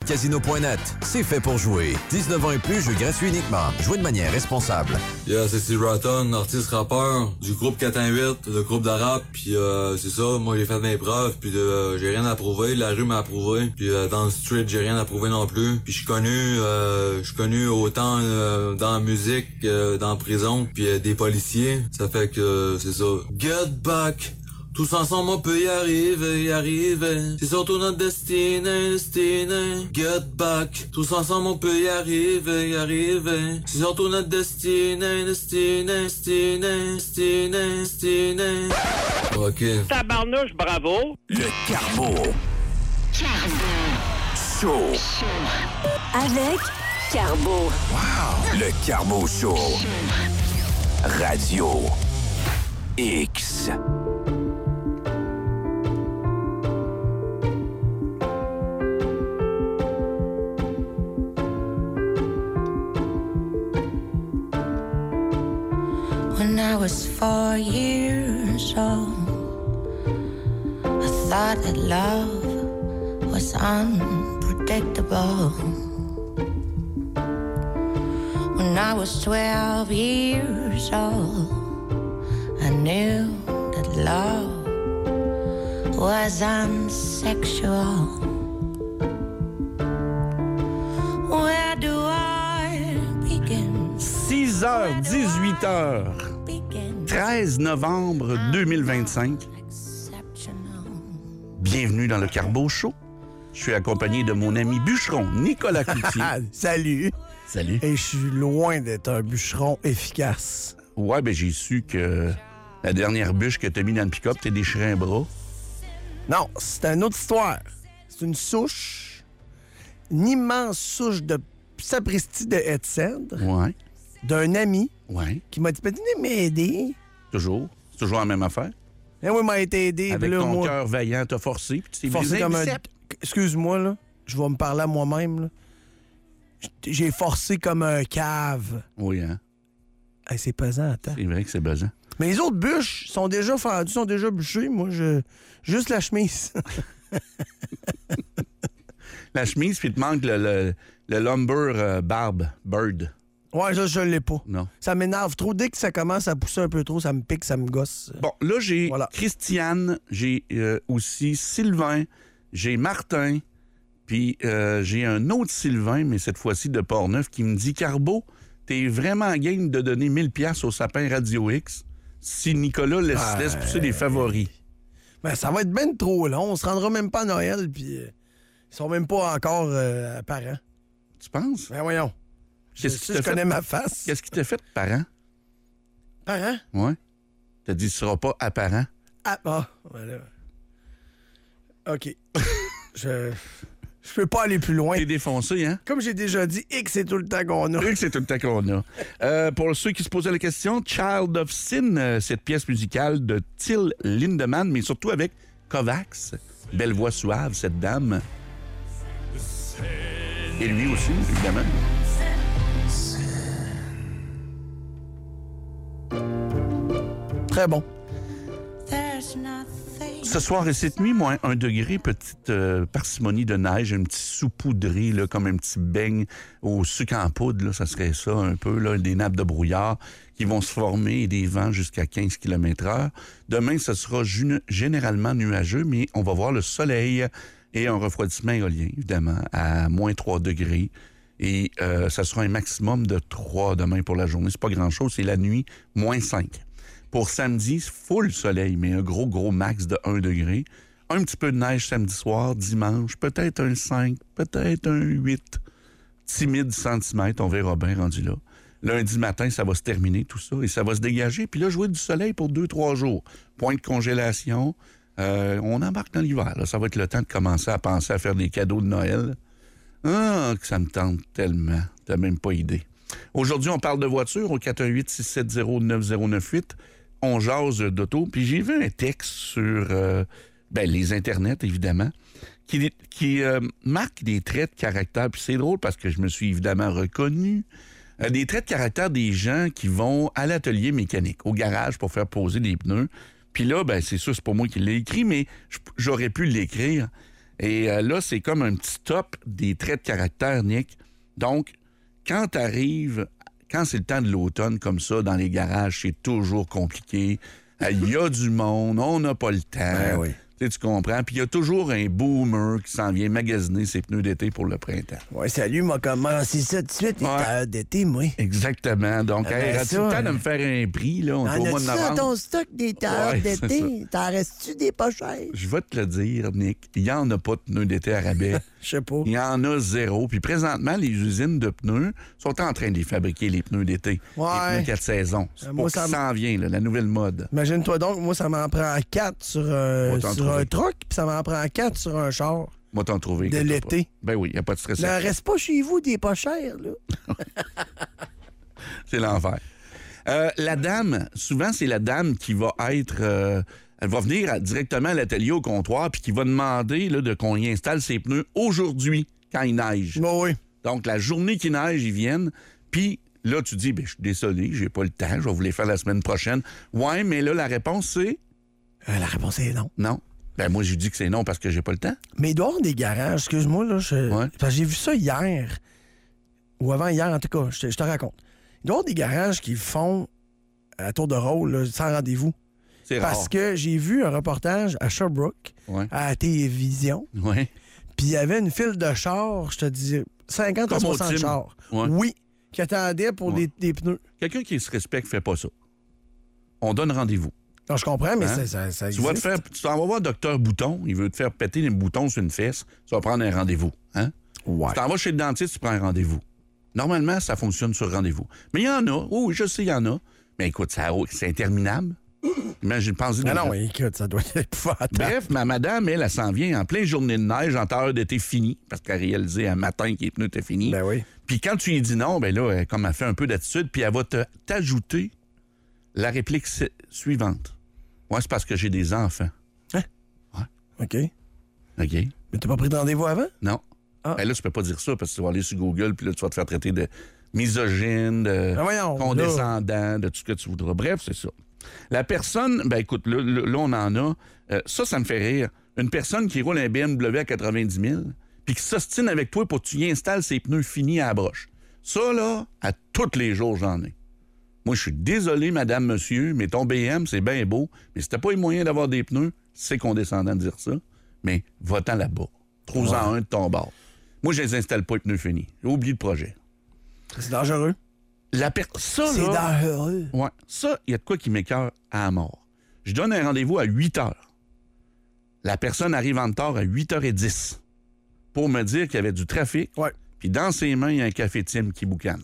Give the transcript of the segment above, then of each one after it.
ChumbaCasino.net. C'est fait pour jouer. 19 ans et plus, jeu gratuit uniquement. Jouez de manière responsable. Yeah, c'est Steve Ratton, artiste rappeur du groupe 418, le groupe d'arabe, puis c'est ça, moi j'ai fait mes preuves, puis j'ai rien à prouver, la rue m'a approuvé, puis dans le street j'ai rien à prouver non plus, puis je suis connu autant dans la musique, dans la prison, puis des policiers, ça fait que c'est ça. Get back! Tous ensemble on peut y arriver. C'est surtout notre destinée. Get back. Tous ensemble on peut y arriver. C'est surtout notre destinée. Ok. Tabarnouche, bravo. Le Carbo. Show. Avec Carbo. Wow. Le Carbo Show. Radio X. When I was 4 years old, I thought that love was unpredictable. When I was 12 years old, I knew that love was unsexual. Where do I begin? 6h, 18h. 13 novembre 2025. Bienvenue dans le Carbo Show. Je suis accompagné de mon ami bûcheron, Nicolas Cloutier. Salut. Salut. Et je suis loin d'être un bûcheron efficace. Ouais, ben j'ai su que la dernière bûche que t'as mis dans le pick-up, t'es déchiré un bras. Non, c'est une autre histoire. C'est une souche, une immense souche de sapristi de haie de cèdre Ouais. d'un ami Ouais. qui m'a dit « Peux-tu m'aider? » Toujours. C'est toujours la même affaire. Et oui, il m'a été aidé. Avec puis là, ton moi, cœur vaillant, t'as forcé, puis tu t'es forcé brisé comme un un... biceps. Excuse-moi, là. Je vais me parler à moi-même, là. J'ai forcé comme un cave. Oui, hein. Hey, c'est pesant, attends. C'est vrai que c'est besoin. Mais les autres bûches sont déjà fendues, sont déjà bûchées. Moi, juste la chemise. La chemise, puis il te manque le lumber barbe, bird. Ouais, ça, je l'ai pas. Non. Ça m'énerve trop. Dès que ça commence à pousser un peu trop, ça me pique, ça me gosse. Bon, là, j'ai Voilà. Christiane, j'ai aussi Sylvain, j'ai Martin, puis j'ai un autre Sylvain, mais cette fois-ci de Portneuf, qui me dit « Carbo, t'es vraiment game de donner 1000$ au sapin Radio X si Nicolas laisse pousser des favoris. » Ben, ça va être ben trop long. On se rendra même pas à Noël, puis ils sont même pas encore parents. Tu penses? Ben voyons. Je connais ma face. Qu'est-ce qui t'a fait de parent? Parents? Ouais. T'as dit « ce sera pas apparent ». Voilà. OK. Je peux pas aller plus loin. T'es défoncé, hein? Comme j'ai déjà dit, X, c'est tout le temps qu'on a. C'est tout le temps qu'on a. Pour ceux qui se posaient la question, Child of Sin, cette pièce musicale de Till Lindemann, mais surtout avec Kovacs. Belle voix suave, cette dame. Et lui aussi, évidemment. Très bon. Ce soir et cette nuit, moins 1 degré, petite parcimonie de neige, un petit saupoudré, là, comme un petit beigne au sucre en poudre, là, ça serait ça un peu, là, des nappes de brouillard qui vont se former et des vents jusqu'à 15 km/h. Demain, ce sera généralement nuageux, mais on va voir le soleil et un refroidissement éolien, évidemment, à moins 3 degrés. Et ça sera un maximum de 3 demain pour la journée. C'est pas grand-chose, c'est la nuit, moins 5. Pour samedi, full soleil, mais un gros max de 1 degré. Un petit peu de neige samedi soir, dimanche, peut-être un 5, peut-être un 8. Timide centimètres, on verra bien rendu là. Lundi matin, ça va se terminer tout ça et ça va se dégager. Puis là, jouer du soleil pour 2-3 jours. Point de congélation. On embarque dans l'hiver. Là. Ça va être le temps de commencer à penser à faire des cadeaux de Noël. Ah, que ça me tente tellement. T'as même pas idée. Aujourd'hui, on parle de voiture au 418-670-9098. On jase d'auto. Puis j'ai vu un texte sur les internets, évidemment, qui marque des traits de caractère. Puis c'est drôle parce que je me suis évidemment reconnu. Des traits de caractère des gens qui vont à l'atelier mécanique, au garage pour faire poser des pneus. Puis là, c'est sûr, c'est pas moi qui l'ai écrit, mais j'aurais pu l'écrire. Et là, c'est comme un petit top des traits de caractère, Nick. Donc, quand c'est le temps de l'automne comme ça, dans les garages, c'est toujours compliqué. Il y a du monde, on n'a pas le temps. Ben oui. Tu comprends? Puis il y a toujours un boomer qui s'en vient magasiner ses pneus d'été pour le printemps. Ouais, salut, m'a commencé ça tout de suite, les périodes d'été, moi. Exactement. Donc, Ben as-tu le temps de me faire un prix, là? On est au mois de as-tu dans novembre. ton stock des périodes d'été? T'en restes-tu des pas chers? Je vais te le dire, Nick. Il n'y en a pas de pneus d'été à rabais. Je sais pas. Il y en a zéro. Puis présentement, les usines de pneus sont en train de les fabriquer, les pneus d'été. Ouais. Les pneus 4 saisons. C'est moi, pour ça ça s'en vient, là, la nouvelle mode. Imagine-toi donc, moi, ça m'en prend 4 sur un truck, puis ça m'en prend 4 sur un char. Moi, t'en trouver. De l'été. Ben oui, il n'y a pas de stress. Ne reste pas chez vous des pas chers, là. C'est l'enfer. La dame, souvent, c'est la dame qui va être... elle va venir directement à l'atelier au comptoir puis qui va demander là, qu'on y installe ses pneus aujourd'hui, quand il neige. Ben oui. Donc, la journée qu'il neige, ils viennent. Puis là, tu dis, je suis désolé, j'ai pas le temps, je vais vous les faire la semaine prochaine. Ouais, mais là, la réponse, c'est... La réponse est non. Non. Ben moi, je dis que c'est non parce que j'ai pas le temps. Mais il doit y avoir des garages, excuse-moi, là, parce que j'ai vu ça hier, ou avant-hier, en tout cas, je te raconte. Il doit y avoir des garages qui font à tour de rôle, là, sans rendez-vous. C'est rare. Parce que j'ai vu un reportage à Sherbrooke, à la télévision, Ouais. puis il y avait une file de chars, je te dis, 50 à Comme au 60 team. chars. Ouais. Oui, qui attendaient pour des pneus. Quelqu'un qui se respecte fait pas ça. On donne rendez-vous. Non, je comprends, mais Hein? ça Tu vas tu vas voir Dr Bouton, il veut te faire péter les boutons sur une fesse, tu vas prendre un rendez-vous. Hein? Ouais. Tu t'en vas chez le dentiste, tu prends un rendez-vous. Normalement, ça fonctionne sur rendez-vous. Mais il y en a, oui, je sais, il y en a. Mais écoute, c'est interminable. Imagine, pense-y. Ah non, écoute, ça doit être épouvantable. Bref, ma madame, elle s'en vient en pleine journée de neige, en heure d'été finie, parce qu'elle a réalisé un matin que les pneus étaient finis. Ben oui. Puis quand tu lui dis non, ben là, comme elle fait un peu d'attitude, puis elle va t'ajouter la réplique suivante. Ouais, c'est parce que j'ai des enfants. Hein? Ouais. OK. OK. Mais t'as pas pris de rendez-vous avant? Non. Ah. Ben là, tu peux pas dire ça parce que tu vas aller sur Google puis là, tu vas te faire traiter de misogyne, de condescendant, de tout ce que tu voudras. Bref, c'est ça. La personne, ben écoute, là on en a. Ça me fait rire. Une personne qui roule un BMW à 90 000 puis qui s'ostine avec toi pour que tu y installes ses pneus finis à la broche. Ça, là, à tous les jours, j'en ai. Moi, je suis désolé, madame, monsieur, mais ton BM, c'est bien beau, mais si t'as pas les moyens d'avoir des pneus, c'est condescendant de dire ça, mais va-t'en là-bas. Trouve-en un de ton bord. Moi, je les installe pas, les pneus finis. J'ai oublié le projet. C'est dangereux. C'est dangereux. Ouais. Ça, il y a de quoi qui m'écoeure à la mort. Je donne un rendez-vous à 8 h. La personne arrive en retard à 8h10 pour me dire qu'il y avait du trafic. Ouais. Puis dans ses mains, il y a un café Tim qui boucane.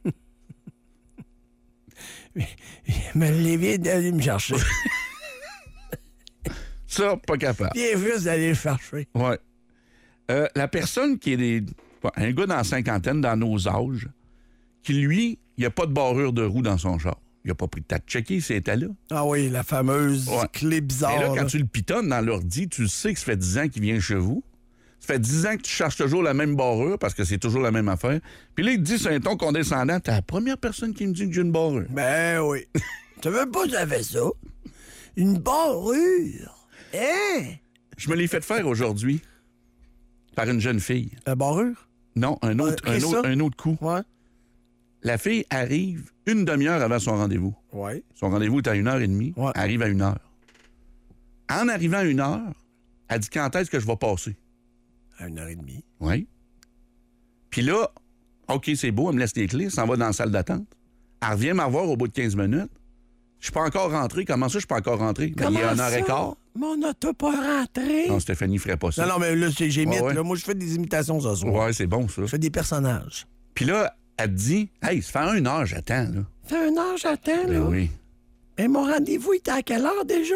Mais les viens d'aller me chercher. Ça, pas capable. Bien juste d'aller le chercher. Ouais. La personne qui est un gars dans la cinquantaine, dans nos âges, qui, lui, il n'y a pas de barrure de roue dans son char. Il n'a pas pris le temps de checker si c'était là. Ah oui, la fameuse clé bizarre. Et là, quand tu le pitonnes dans l'ordi, tu sais que ça fait 10 ans qu'il vient chez vous. Ça fait 10 ans que tu cherches toujours la même barrure parce que c'est toujours la même affaire. Puis là, il te dit, c'est un ton condescendant. T'es la première personne qui me dit que j'ai une barrure. Ben oui. Tu veux pas que j'avais ça? Une barrure? Hein? Je me l'ai fait faire aujourd'hui par une jeune fille. La barrure? Non, un autre coup. Ouais. La fille arrive une demi-heure avant son rendez-vous. Ouais. Son rendez-vous est à 1h30. Ouais. Elle arrive à 1h. En arrivant à 1h, elle dit quand est-ce que je vais passer? À 1h30. Oui. Puis là, OK, c'est beau, elle me laisse les clés, s'en va dans la salle d'attente. Elle revient m'avoir au bout de 15 minutes. Je suis pas encore rentré. Comment ça, je suis pas encore rentré? Ben, il y a 1h15. Mon auto pas rentré. Non, Stéphanie ferait pas ça. Non, mais là, j'imite. Ouais. Là, moi, je fais des imitations ce soir. Ouais, c'est bon, ça. Je fais des personnages. Puis là, elle te dit, hey, ça fait 1 heure, j'attends, là. Ça fait 1 heure, j'attends, là. Ben oui. Mais mon rendez-vous était à quelle heure déjà?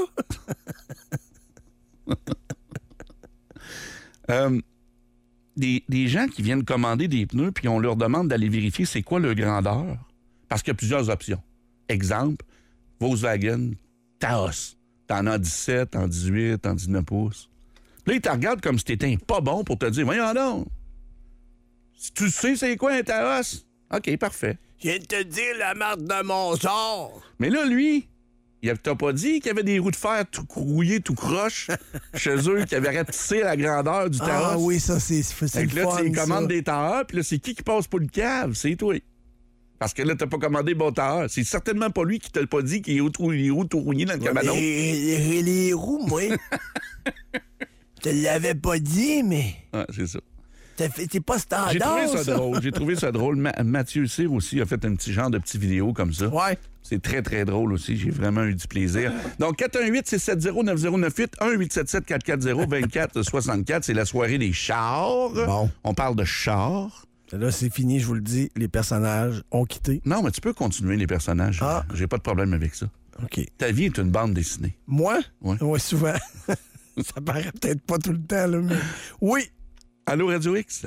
Des gens qui viennent commander des pneus puis on leur demande d'aller vérifier c'est quoi leur grandeur. Parce qu'il y a plusieurs options. Exemple, Volkswagen Taos. T'en as 17, en 18, en 19 pouces. Là, ils te regardent comme si t'étais pas bon pour te dire, voyons donc. Si tu sais c'est quoi un Taos? OK, parfait. Je viens de te dire la marque de mon char. Mais là, lui, T'as pas dit qu'il y avait des roues de fer tout rouillées, tout croche chez eux, qui avaient rapetissé la grandeur du taros? Ah oui, ça, c'est Fait le que là, fun, tu commandes ça. des tailleurs, puis là, c'est qui passe pour le cave? C'est toi. Parce que là, t'as pas commandé bon tailleur. C'est certainement pas lui qui t'a pas dit qu'il y a les roues tout rouillées dans le cabanon. Les roues, moi. Je te l'avais pas dit, mais Ah, c'est ça. c'est pas standard, J'ai trouvé ça ça. drôle. J'ai trouvé ça drôle. Mathieu Cyr aussi a fait un petit genre de petite vidéo comme ça. Ouais. C'est très, très drôle aussi. J'ai vraiment eu du plaisir. Donc, 418-670-9098, 1-877-440-2464. C'est la soirée des chars. Bon. On parle de chars. Là, c'est fini, je vous le dis. Les personnages ont quitté. Non, mais tu peux continuer les personnages. Ah. J'ai pas de problème avec ça. OK. Ta vie est une bande dessinée. Moi? Ouais. Oui, souvent. Ça paraît peut-être pas tout le temps, là, mais... Oui. Allô, Radio X?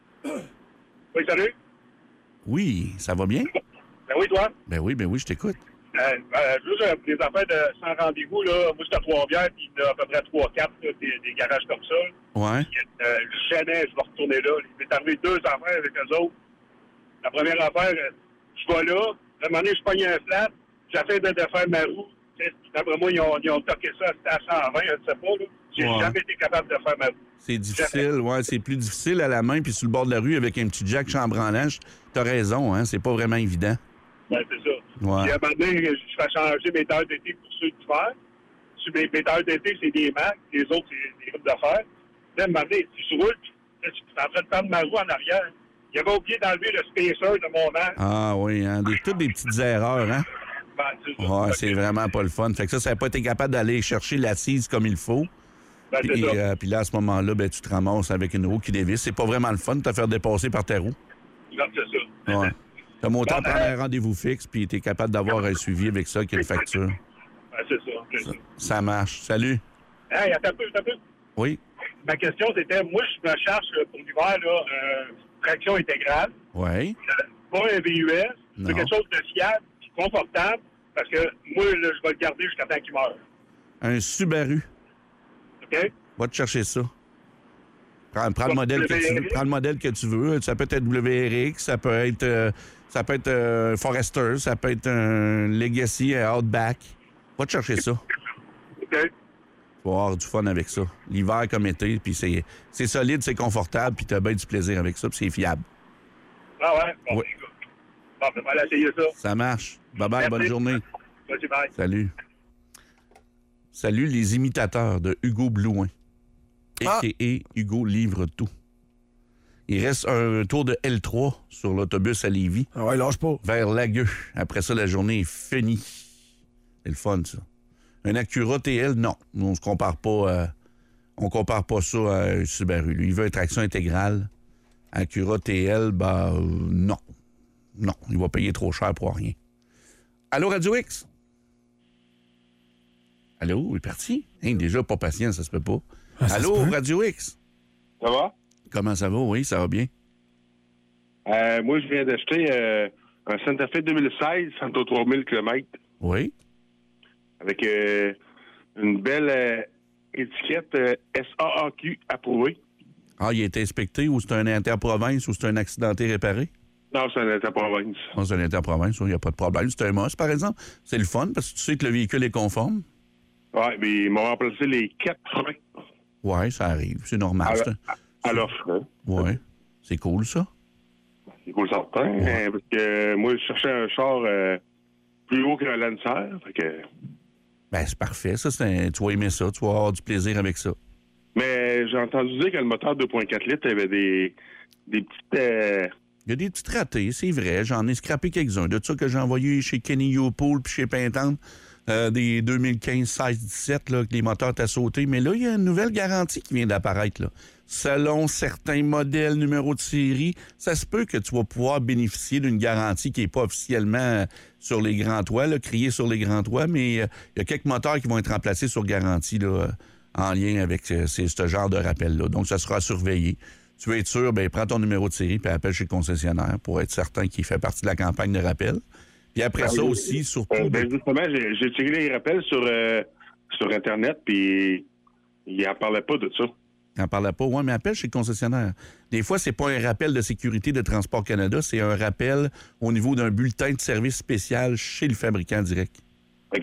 Oui, salut. Oui, ça va bien? Ben oui, toi. Ben oui, je t'écoute. Juste des affaires de sans rendez-vous, là. Moi, j'étais à Trois-Rivières, puis il y en a à peu près 3-4 des garages comme ça. Ouais. Jamais je vais retourner là. Il m'est arrivé 2 affaires avec eux autres. La première affaire, je vais là. À un moment donné, je pogne un flat. J'essaie de faire ma roue. D'après moi, ils ont toqué ça à 120, je ne sais pas. Là. J'ai jamais été capable de faire ma roue. C'est difficile, ouais, c'est plus difficile à la main puis sur le bord de la rue avec un petit jack chambranlant. T'as raison, hein, c'est pas vraiment évident. Ben, c'est ça. Ouais. Puis à un moment donné, je fais changer mes tailles d'été pour ceux d'hiver. Sur mes tailles d'été, c'est des Mac, les autres, c'est des groupes d'affaires. Là, à un moment donné, si je roule, puis là, je suis en train de prendre ma roue en arrière. Il avait oublié d'enlever le spacer de mon Mac. Ah oui, hein, toutes des petites erreurs, hein? Ben, c'est ça. Ouais, c'est vraiment pas le fun. Fait que ça n'a pas été capable d'aller chercher l'assise comme il faut. Ben, c'est Puis, ça. puis là, à ce moment-là, ben, tu te ramasses avec une roue qui dévisse. C'est pas vraiment le fun de te faire dépasser par ta roue. Non, c'est ça. Ouais. T'as mon temps Bon, prendre un rendez-vous fixe, puis t'es capable d'avoir un suivi avec ça, qui est une facture. Ben, c'est ça. C'est ça. Ça marche. Salut. Hey, attends un peu. Oui. Ma question, c'était, moi, je me cherche pour l'hiver, là, traction intégrale. Oui. Pas un VUS. Non. C'est quelque chose de fiable, puis confortable, parce que moi, là, je vais le garder jusqu'à temps qu'il meure. Un Subaru. OK? Va te chercher ça. Prends le modèle que tu veux. Prends le modèle que tu veux. Ça peut être WRX, ça peut être Forester, ça peut être un Legacy, un Outback. Va te chercher ça. OK? Tu vas avoir du fun avec ça. L'hiver comme été, puis c'est solide, c'est confortable, puis tu as bien du plaisir avec ça, puis c'est fiable. Ah ouais? Bon, Oui. écoute. Bon, ben, on va aller essayer ça. Ça marche. Bye-bye, Merci. bonne journée. Merci, bye. Salut. Salut les imitateurs de Hugo Blouin. A.K.A. Hugo livre tout. Il reste un tour de L3 sur l'autobus à Lévis. Ah ouais, lâche pas. Vers Lagueux. Après ça, la journée est finie. C'est le fun, ça. Un Acura TL, non. On compare pas ça à un Subaru. Lui, il veut une traction intégrale. Acura TL, non. Non, il va payer trop cher pour rien. Allô, Radio X? Allô, il est parti? Hein, déjà, pas patient, ça se peut pas. Ah, ça Allô, se peut. Radio X? Ça va? Comment ça va? Oui, ça va bien. Moi, je viens d'acheter un Santa Fe 2016, 103 000 km, Oui. avec une belle étiquette SAAQ approuvée. Ah, il a été inspecté ou c'est un interprovince ou c'est un accidenté réparé? Non, c'est un interprovince. Non, c'est un interprovince, il n'y a pas de problème. C'est un MOS, par exemple. C'est le fun parce que tu sais que le véhicule est conforme. Oui, mais ils m'ont remplacé les 4 freins Oui, ça arrive. C'est normal. à l'offre. Hein. Oui. C'est cool, ça. C'est cool certain, hein, parce que moi, je cherchais un char plus haut qu'un Lancer. Fait que... Ben, c'est parfait. Ça, tu vas aimer ça. Tu vas avoir du plaisir avec ça. Mais j'ai entendu dire que le moteur 2.4 litres avait des petites... Il y a des petits ratés, c'est vrai. J'en ai scrappé quelques-uns. De ça que j'ai envoyé chez Kenny Yopool puis chez Pintante, des 2015, 16, 17, là, que les moteurs étaient sautés. Mais là, il y a une nouvelle garantie qui vient d'apparaître, là. Selon certains modèles, numéros de série, ça se peut que tu vas pouvoir bénéficier d'une garantie qui n'est pas officiellement sur les grands toits, là, criée sur les grands toits, mais il y a quelques moteurs qui vont être remplacés sur garantie là, en lien avec ce genre de rappel-là. Donc, ça sera surveillé. Tu veux être sûr, bien, prends ton numéro de série et appelle chez le concessionnaire pour être certain qu'il fait partie de la campagne de rappel. Puis après ça aussi, surtout... justement, j'ai tiré les rappels sur Internet, puis il n'en parlait pas de ça. Il n'en parlait pas. Oui, mais appelle chez le concessionnaire. Des fois, c'est pas un rappel de sécurité de Transport Canada, c'est un rappel au niveau d'un bulletin de service spécial chez le fabricant direct. OK.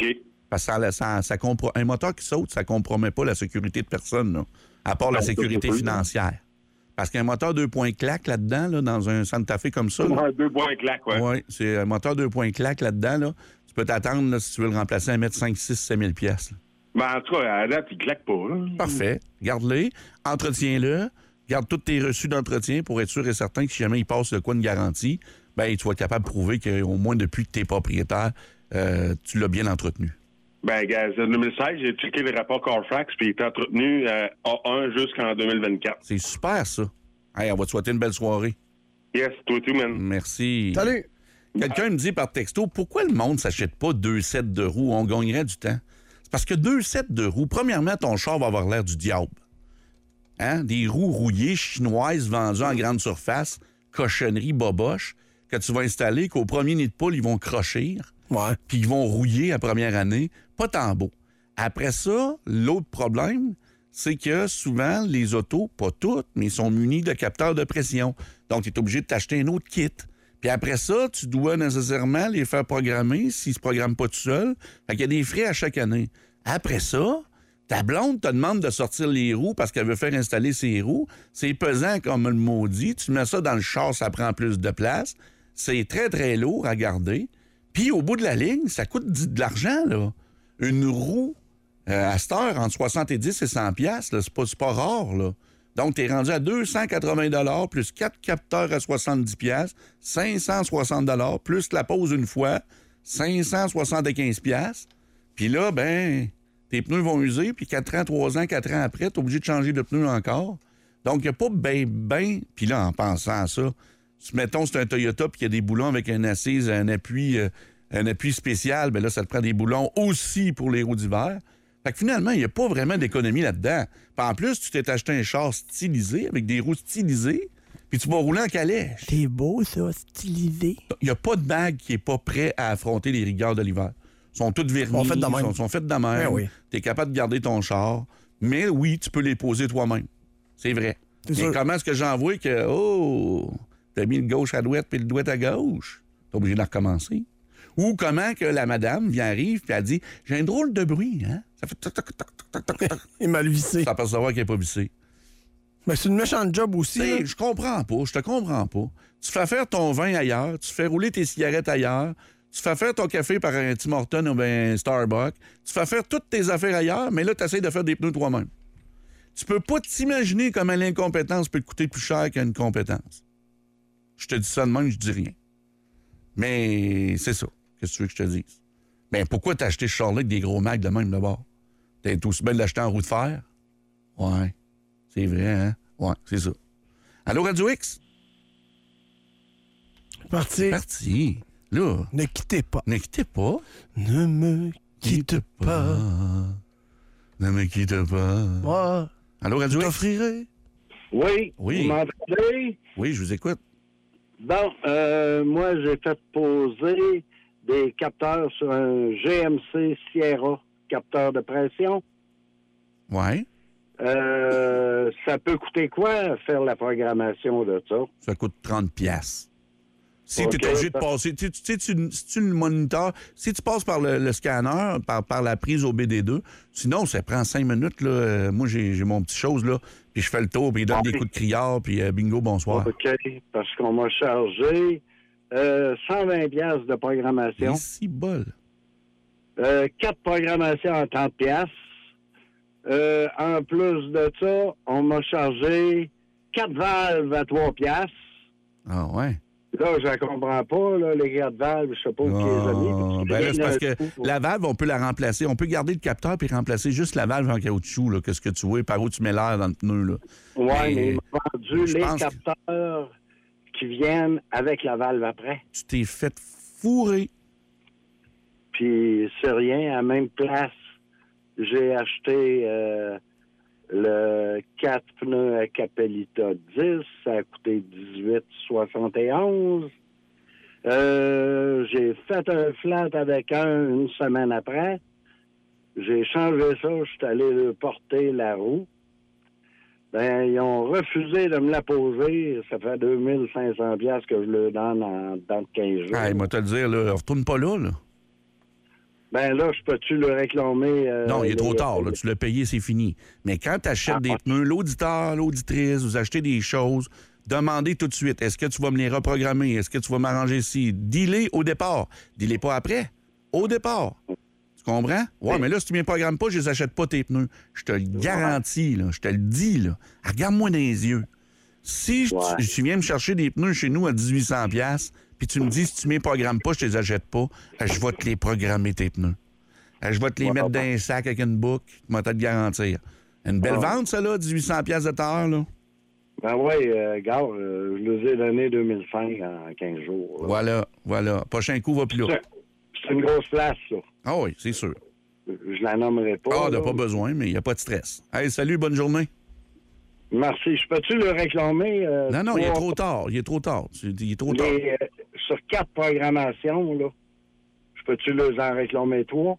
Parce que un moteur qui saute, ça ne compromet pas la sécurité de personne, là, à part la sécurité financière. Parce qu'un moteur 2 points clac là-dedans, là, dans un Santa Fe comme ça... Ouais, 2 points clac, oui. Oui, c'est un moteur 2 points clac là-dedans, là. Tu peux t'attendre, là, si tu veux le remplacer, à mettre 5, 6, 7 000 piastres. Ben, en tout cas, à la date, il claque pas. Là. Parfait. Garde-les, entretiens-le, garde tous tes reçus d'entretien pour être sûr et certain que si jamais il passe de quoi une garantie, ben tu vas être capable de prouver qu'au moins depuis que tu es propriétaire, tu l'as bien entretenu. Ben, gars, en 2016, j'ai checké les rapports Carfax, puis il est entretenu A1 jusqu'en 2024. C'est super, ça. Hey, on va te souhaiter une belle soirée. Yes, toi tout, man. Merci. Salut! Quelqu'un me dit par texto, pourquoi le monde ne s'achète pas 2 sets de roues? On gagnerait du temps. C'est parce que 2 sets de roues, premièrement, ton char va avoir l'air du diable. Hein? Des roues rouillées chinoises vendues en grande surface, cochonnerie, boboche, que tu vas installer, qu'au premier nid de poule, ils vont crochir. Ouais. Puis ils vont rouiller la première année. Pas tant beau. Après ça, l'autre problème, c'est que souvent, les autos, pas toutes, mais ils sont munis de capteurs de pression. Donc, tu es obligé de t'acheter un autre kit. Puis après ça, tu dois nécessairement les faire programmer s'ils ne se programment pas tout seuls. Fait qu'il y a des frais à chaque année. Après ça, ta blonde te demande de sortir les roues parce qu'elle veut faire installer ses roues. C'est pesant comme le maudit. Tu mets ça dans le char, ça prend plus de place. C'est très, très lourd à garder. Puis au bout de la ligne, ça coûte de l'argent, là. Une roue, à cette heure, entre 70 et 100 piastres, là, c'est pas rare, là. Donc, tu es rendu à 280 $ plus 4 capteurs à 70 piastres, 560 $ plus la pause une fois, 575 piastres. Puis là, ben, tes pneus vont user, puis 4 ans, 3 ans, 4 ans après, tu es obligé de changer de pneus encore. Donc, il n'y a pas ben... Puis là, en pensant à ça, mettons, c'est un Toyota, puis il y a des boulons avec un assise, un appui spécial, bien là, ça te prend des boulons aussi pour les roues d'hiver. Fait que finalement, il n'y a pas vraiment d'économie là-dedans. Puis en plus, tu t'es acheté un char stylisé, avec des roues stylisées, puis tu vas rouler en calèche. C'est beau, ça, stylisé. Il n'y a pas de bague qui n'est pas prêt à affronter les rigueurs de l'hiver. Ils sont toutes vernis. Ils sont faites de même. Sont faites de même. Ben oui. Tu es capable de garder ton char. Mais oui, tu peux les poser toi-même. C'est vrai. Mais comment est-ce que j'envoie que, t'as mis le gauche à droite puis le droite à gauche? T'es obligé de recommencer. Ou comment que la madame arrive puis elle dit, j'ai un drôle de bruit, hein? Ça fait toc, toc, toc, toc, toc, toc. Il est mal vissé. Ça peut savoir qu'elle n'est pas vissée. Mais c'est une méchante job aussi. Je comprends pas, je te comprends pas. Tu fais faire ton vin ailleurs, tu fais rouler tes cigarettes ailleurs, tu fais faire ton café par un Tim Hortons ou un Starbucks, tu fais faire toutes tes affaires ailleurs, mais là, tu essaies de faire des pneus toi-même. Tu peux pas t'imaginer comment l'incompétence peut te coûter plus cher qu'une compétence. Je te dis ça de même, je dis rien. Mais c'est ça. Qu'est-ce que tu veux que je te dise? Ben pourquoi t'as acheté ce char-là avec des gros mags de même d'abord? T'es aussi bien de l'acheter en roue de fer? Ouais. C'est vrai, hein? Ouais, c'est ça. Allô, Radio X? Parti. Parti. Là. Ne quittez pas. Ne quittez pas. Ne me quitte pas. Ne me quitte pas. Moi, allô, Radio je X? t'offrirai. Oui. Oui. Vous m'entendez? Oui, je vous écoute. Bon, moi, j'ai fait poser des capteurs sur un GMC Sierra, capteur de pression. Ouais. Ça peut coûter quoi, faire la programmation de ça? Ça coûte 30 $. Si OK. tu es obligé de passer, si tu le moniteurs, si tu passes par le scanner, par la prise au BD2, sinon, ça prend 5 minutes. Là. Moi, j'ai mon petit chose, là, puis je fais le tour, puis il donne des coups de criard, puis bingo, bonsoir. OK, parce qu'on m'a chargé 120 $ de programmation. C'est bol. 4 programmations à 30 $. En plus de ça, on m'a chargé 4 valves à 3 $. Ah ouais. Là, je ne comprends pas, là, les 4 valves, je sais pas où qui les a mis. Ben là, c'est parce que la valve, on peut la remplacer. On peut garder le capteur puis remplacer juste la valve en caoutchouc, là. Qu'est-ce que tu vois, par où tu mets l'air dans le pneu, là. Oui, mais ils m'ont vendu je les pense capteurs qui viennent avec la valve après. Tu t'es fait fourrer. Puis c'est rien, à la même place, j'ai acheté le 4 pneus à Capellita 10, ça a coûté 18,71. J'ai fait un flat avec une semaine après. J'ai changé ça, je suis allé le porter la roue. Ben, ils ont refusé de me la poser. Ça fait 2500 $ que je le donne dans 15 jours. Ah, il m'a te le dire, là, retourne pas là, là. Ben là, je peux-tu le réclamer? Non, il est trop tard. Là. Tu l'as payé, c'est fini. Mais quand tu achètes des pneus, l'auditeur, l'auditrice, vous achetez des choses, demandez tout de suite. Est-ce que tu vas me les reprogrammer? Est-ce que tu vas m'arranger ici? Dis-les au départ. Dis-les pas après. Au départ. Tu comprends? Ouais, mais là, si tu ne me programmes pas, je les achète pas tes pneus. Je te le garantis, là. Je te le dis, là. Regarde-moi dans les yeux. Si tu viens me chercher des pneus chez nous à 1800$, puis tu me dis, si tu ne me programmes pas, je ne les achète pas, je vais te les programmer, tes pneus. Je vais te les mettre dans un sac avec une boucle, je vais te le garantir. Une belle vente, ça, là, 1800$ de terre, là. Ben oui, gars, je les ai donné 2005 en 15 jours. Là. Voilà. Prochain coup, va plus là. C'est une grosse place, ça. Ah oui, c'est sûr. Je la nommerai pas. Ah, t'as pas besoin, mais il n'y a pas de stress. Hey, salut, bonne journée. Merci. Je peux-tu le réclamer? Non, il est trop tard. Il est trop tard. Sur 4 programmations, là, je peux-tu les en réclamer 3?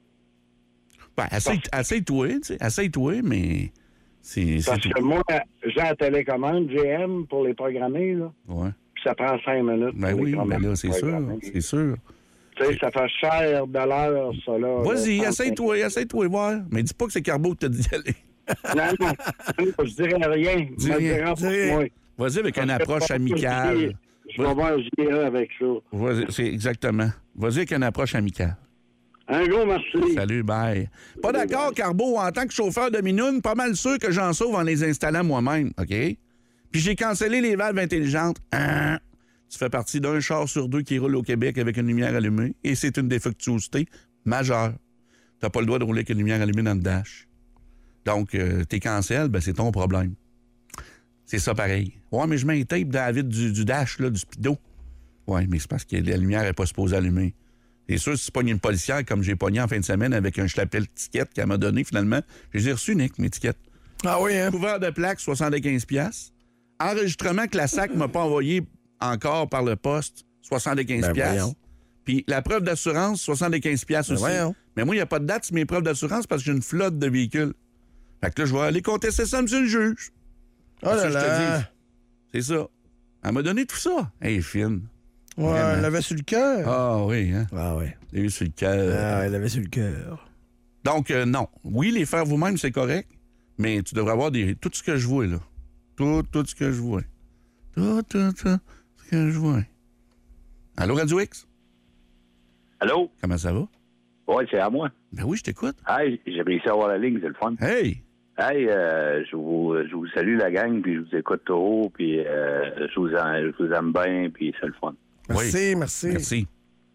Ben, essaye-toi, tu sais. Essaye-toi, mais Parce que moi, j'ai la télécommande GM pour les programmer, là. Ouais. Puis ça prend 5 minutes. Ben oui, ben là, c'est sûr. C'est sûr. Tu sais, ça fait cher de l'heure, ça, là. Vas-y, essaye-toi, voir. Mais dis pas que c'est Carbo qui t'a dit d'y aller. Non, je dirais rien. Dis rien. Vas-y avec une approche amicale. Je vais voir JA avec ça. Vas-y, c'est exactement. Vas-y avec une approche amicale. Un gros merci. Salut, bye. Pas d'accord, Carbo, en tant que chauffeur de minoune, pas mal sûr que j'en sauve en les installant moi-même, OK? Puis j'ai cancellé les valves intelligentes. Tu fais partie d'un char sur 2 qui roule au Québec avec une lumière allumée et c'est une défectuosité majeure. T'as pas le droit de rouler avec une lumière allumée dans le dash. Donc, t'es cancel, ben c'est ton problème. C'est ça pareil. Ouais, mais je mets un tape David du dash, là, du speedo. Ouais, mais c'est parce que la lumière n'est pas supposée allumer. C'est sûr, si tu pognes une policière comme j'ai pogné en fin de semaine avec un schlapel ticket qu'elle m'a donné finalement, j'ai reçu, Nick, mes tickets. Ah oui, hein? Couvert de plaque, 75$. Enregistrement que la SAC m'a pas envoyé encore par le poste, 75$. Puis la preuve d'assurance, 75$ aussi. Voyons. Mais moi, il n'y a pas de date sur mes preuves d'assurance parce que j'ai une flotte de véhicules. Fait que là, je vais aller contester ça, monsieur le juge. Oh là là. C'est ça. Elle m'a donné tout ça. Hey, fine. Ouais, elle l'avait sur le cœur. Ah oui, hein? Ah oui. Elle l'avait sur le cœur. Ah, elle l'avait sur le cœur. Donc, non. Oui, les faire vous-même, c'est correct, mais tu devrais avoir tout ce que je vois, là. Tout ce que je vois. Tout ce que je vois. Allô, Radio X? Allô? Comment ça va? Oui, c'est à moi. Ben oui, je t'écoute. Hey, j'ai réussi à avoir la ligne, c'est le fun. Hey! Hey, je vous salue la gang, puis je vous écoute tout haut, puis je vous aime bien, puis c'est le fun. Merci, oui. merci.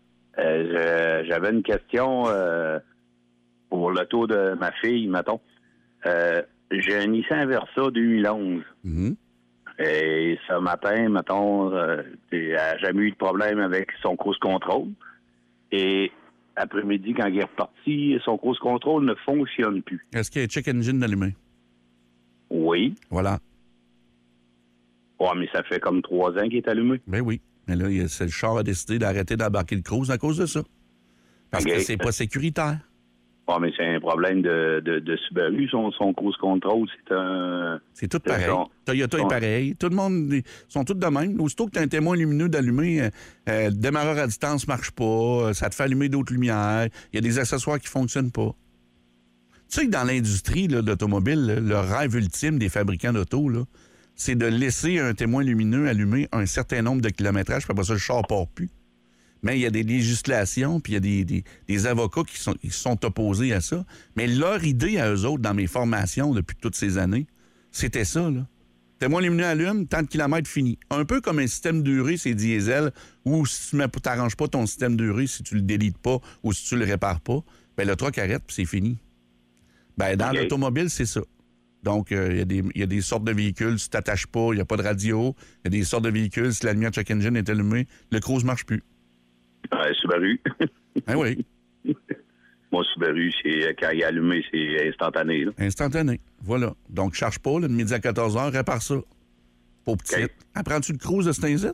J'avais une question pour le taux de ma fille, mettons. J'ai un Nissan Versa 2011. Mm-hmm. Et ce matin, mettons, elle n'a jamais eu de problème avec son cruise control. Et après-midi, quand il est reparti, son cruise control ne fonctionne plus. Est-ce qu'il y a un check engine allumé? Oui. Voilà. Ouais, mais ça fait comme 3 ans qu'il est allumé. Ben oui. Mais là, le char a décidé d'arrêter d'embarquer le cruise à cause de ça. Parce que c'est pas sécuritaire. Ouais, mais c'est un problème de Subaru, son cruise control. C'est tout pareil. Toyota est pareil. Tout le monde sont tous de même. Aussitôt que tu as un témoin lumineux d'allumer, le démarreur à distance marche pas, ça te fait allumer d'autres lumières, il y a des accessoires qui fonctionnent pas. Tu sais que dans l'industrie de l'automobile, le rêve ultime des fabricants d'auto, c'est de laisser un témoin lumineux allumer un certain nombre de kilométrages, puis après ça, le char part plus. Mais il y a des législations, puis il y a des avocats qui sont opposés à ça. Mais leur idée à eux autres, dans mes formations depuis toutes ces années, c'était ça, là. Témoin lumineux allume, tant de kilomètres fini. Un peu comme un système d'urée, c'est diesel, où si tu n'arranges pas ton système d'urée, si tu le délites pas ou si tu le répares pas, ben le truck arrête, puis c'est fini. Ben dans l'automobile, c'est ça. Donc, il y a des sortes de véhicules, si tu t'attaches pas, il n'y a pas de radio. Il y a des sortes de véhicules, si la lumière check engine est allumée, le cruise marche plus. Subaru. Ben oui. Moi, Subaru, quand il est allumé, c'est instantané. Là. Instantané, voilà. Donc, charge pas, de midi à 14h, répare ça. Pour petite. Okay. Apprends-tu le cruise de cet incite?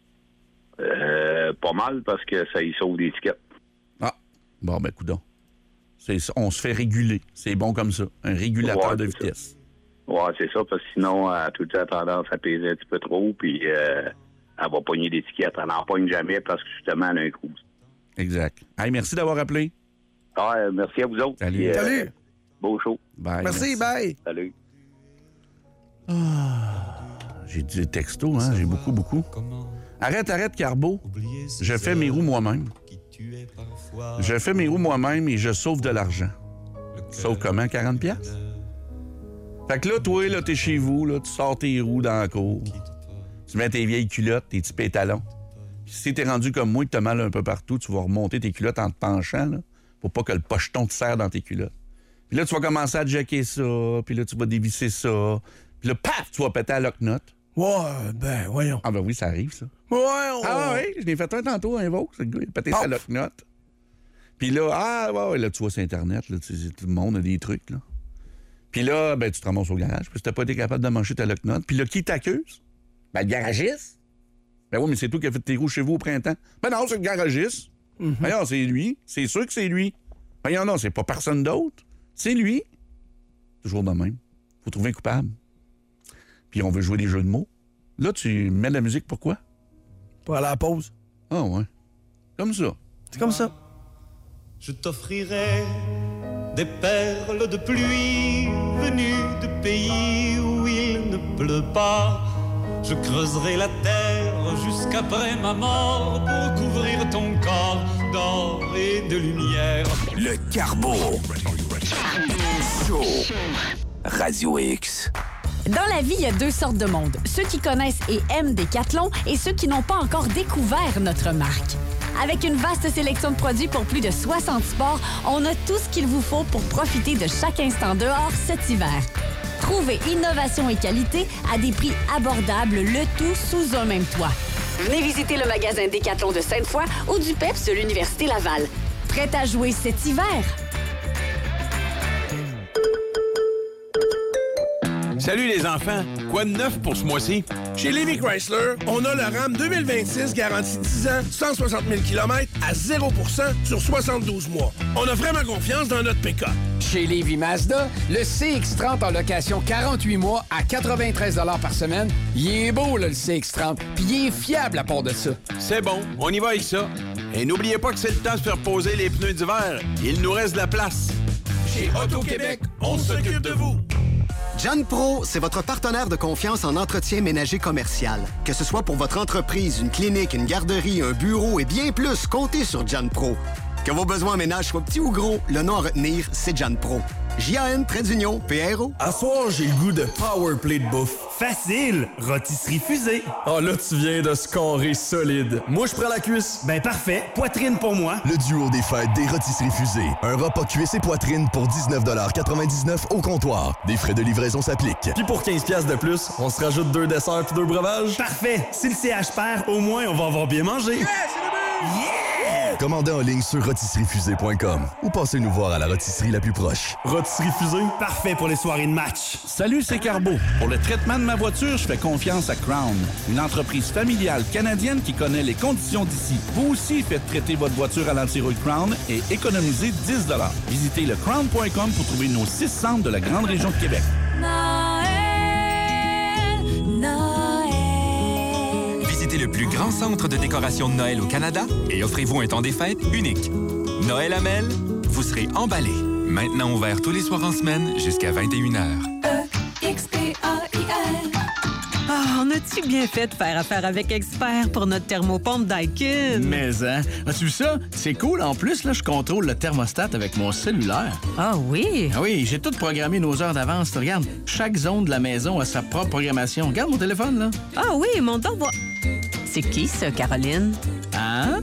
Pas mal, parce que ça y sauve des tickets. Ah, bon, ben, coudonc. On se fait réguler. C'est bon comme ça. Un régulateur de vitesse. Ouais, c'est ça, parce que sinon, elle a tout le temps tendance à peser un petit peu trop, puis elle va pogner des tickets. Elle n'en pogne jamais parce que, justement, elle a un cruise. Exact. Hey, merci d'avoir appelé. Ouais, merci à vous autres. Salut. Puis, Salut. Beau show. Bye. Merci, bye. Salut. J'ai des textos, hein? J'ai beaucoup. Arrête, Carbo. Je fais mes roues moi-même. Je fais mes roues moi-même et je sauve de l'argent. Sauve comment? 40$? Fait que là, toi, là, t'es chez vous, là, tu sors tes roues dans la cour. Tu mets tes vieilles culottes, tes petits pétalons. Puis si t'es rendu comme moi et que t'as mal un peu partout, tu vas remonter tes culottes en te penchant, là, pour pas que le pocheton te serre dans tes culottes. Puis là, tu vas commencer à jacker ça, puis là, tu vas dévisser ça. Puis là, paf, tu vas péter à lock-nut. Ouais, ben, voyons. Ah ben oui, ça arrive, ça. Ouais, Ah oui, je l'ai fait un tantôt, un Vaux, le gars, il a pété sa lock-nut. Puis là, ouais, là, tu vois sur Internet, là, tout le monde a des trucs, là. Puis là, ben, tu te ramasses au garage, puis si t'as pas été capable de mancher ta lock-nut. Puis là, qui t'accuse? Ben, le garagiste. Ben oui, mais c'est toi qui as fait tes roues chez vous au printemps. Ben non, c'est le garagiste. Ben non, c'est lui. C'est sûr que c'est lui. Ben non, c'est pas personne d'autre. C'est lui. Toujours de même. Faut trouver un coupable. Puis on veut jouer des jeux de mots. Là, tu mets de la musique, pourquoi? Pour aller à la pause. Ah ouais. Comme ça. C'est comme ça. Je t'offrirai des perles de pluie venues de pays où il ne pleut pas. Je creuserai la terre jusqu'après ma mort pour couvrir ton corps d'or et de lumière. Le Carbo. Show. Radio X. Dans la vie, il y a deux sortes de monde. Ceux qui connaissent et aiment Décathlon et ceux qui n'ont pas encore découvert notre marque. Avec une vaste sélection de produits pour plus de 60 sports, on a tout ce qu'il vous faut pour profiter de chaque instant dehors cet hiver. Trouvez innovation et qualité à des prix abordables, le tout sous un même toit. Venez visiter le magasin Décathlon de Sainte-Foy ou du PEPS de l'Université Laval. Prête à jouer cet hiver? Salut les enfants, quoi de neuf pour ce mois-ci? Chez Lévy Chrysler, on a le RAM 2026 garantie 10 ans, 160 000 km à 0% sur 72 mois. On a vraiment confiance dans notre pick-up. Chez Lévy Mazda, le CX-30 en location 48 mois à 93 $ par semaine. Il est beau, là, le CX-30, puis il est fiable à part de ça. C'est bon, on y va avec ça. Et n'oubliez pas que c'est le temps de faire poser les pneus d'hiver. Il nous reste de la place. Chez Auto-Québec, on s'occupe de vous. John Pro, c'est votre partenaire de confiance en entretien ménager commercial. Que ce soit pour votre entreprise, une clinique, une garderie, un bureau et bien plus, comptez sur John Pro. Que vos besoins en ménage soient petits ou gros, le nom à retenir, c'est John Pro. JAN-P-R-O. À soir, j'ai le goût de power play de bouffe. Facile! Rôtisserie Fusée. Oh là, tu viens de scorer solide. Moi, je prends la cuisse. Ben parfait. Poitrine pour moi. Le duo des fêtes des Rôtisseries Fusées. Un repas cuisse et poitrine pour 19,99 $ au comptoir. Des frais de livraison s'appliquent. Puis pour 15$ de plus, on se rajoute 2 desserts puis 2 breuvages. Parfait! Si le CH perd, au moins, on va avoir bien mangé. Yeah, c'est le but! Yeah! Commandez en ligne sur rôtisseriefusée.com ou passez nous voir à la rôtisserie la plus proche. Rôtisserie Fusée. Parfait pour les soirées de match. Salut, c'est Carbo. Pour le traitement de ma voiture, je fais confiance à Crown, une entreprise familiale canadienne qui connaît les conditions d'ici. Vous aussi, faites traiter votre voiture à l'antirouille Crown et économisez 10 $. Visitez le crown.com pour trouver nos 6 centres de la grande région de Québec. Visitez le plus grand centre de décoration de Noël au Canada et offrez-vous un temps des fêtes unique. Noël Amel, vous serez emballé. Maintenant ouvert tous les soirs en semaine jusqu'à 21h. Ah, on a-tu bien fait de faire affaire avec Expert pour notre thermopompe Daikin? Mais, hein? As-tu vu ça? C'est cool. En plus, là, je contrôle le thermostat avec mon cellulaire. Ah oui? Ah oui, j'ai tout programmé nos heures d'avance. Regarde, chaque zone de la maison a sa propre programmation. Regarde mon téléphone, là. Ah oui, mon temps va... C'est qui, ça, Caroline? Hein?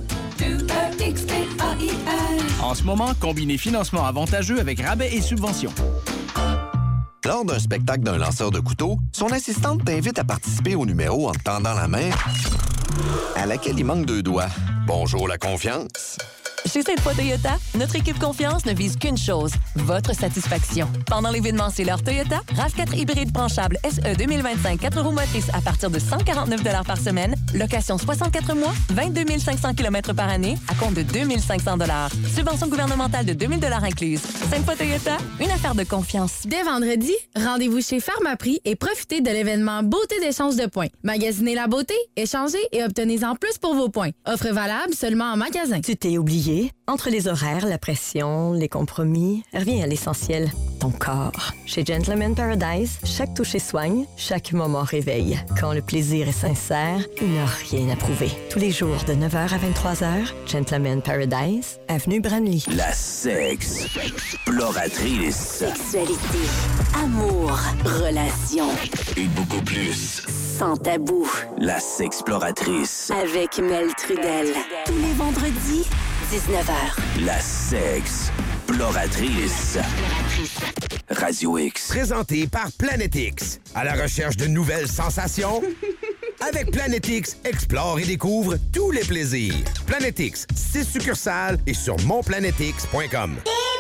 En ce moment, combinez financement avantageux avec rabais et subventions. Lors d'un spectacle d'un lanceur de couteau, son assistante t'invite à participer au numéro en te tendant la main à laquelle il manque 2 doigts. Bonjour la confiance. Chez Sainte-Foy Toyota, notre équipe confiance ne vise qu'une chose, votre satisfaction. Pendant l'événement C'est l'heure Toyota, RAV4 hybride branchable SE 2025 4 roues motrices à partir de 149 $ par semaine, location 64 mois, 22 500 km par année, à compte de 2 500 $. Subvention gouvernementale de 2 000 $ incluse. Sainte-Foy Toyota, une affaire de confiance. Dès vendredi, rendez-vous chez Pharmaprix et profitez de l'événement Beauté d'échange de points. Magasinez la beauté, échangez et obtenez-en plus pour vos points. Offre valable seulement en magasin. Tu t'es oublié fatigué, entre les horaires, la pression, les compromis, reviens à l'essentiel, ton corps. Chez Gentleman Paradise, chaque toucher soigne, chaque moment réveille. Quand le plaisir est sincère, il n'y a rien à prouver. Tous les jours de 9h à 23h, Gentleman Paradise, avenue Branly. La sexploratrice. Sexualité, amour, relations. Et beaucoup plus. Sans tabou. La sexploratrice. Avec Mel Trudel. Tous les vendredis, 19h. La sexploratrice. Radio X. Présenté par Planet X. À la recherche de nouvelles sensations? Avec Planet X, explore et découvre tous les plaisirs. Planet X, 6 succursales et sur monplanetx.com.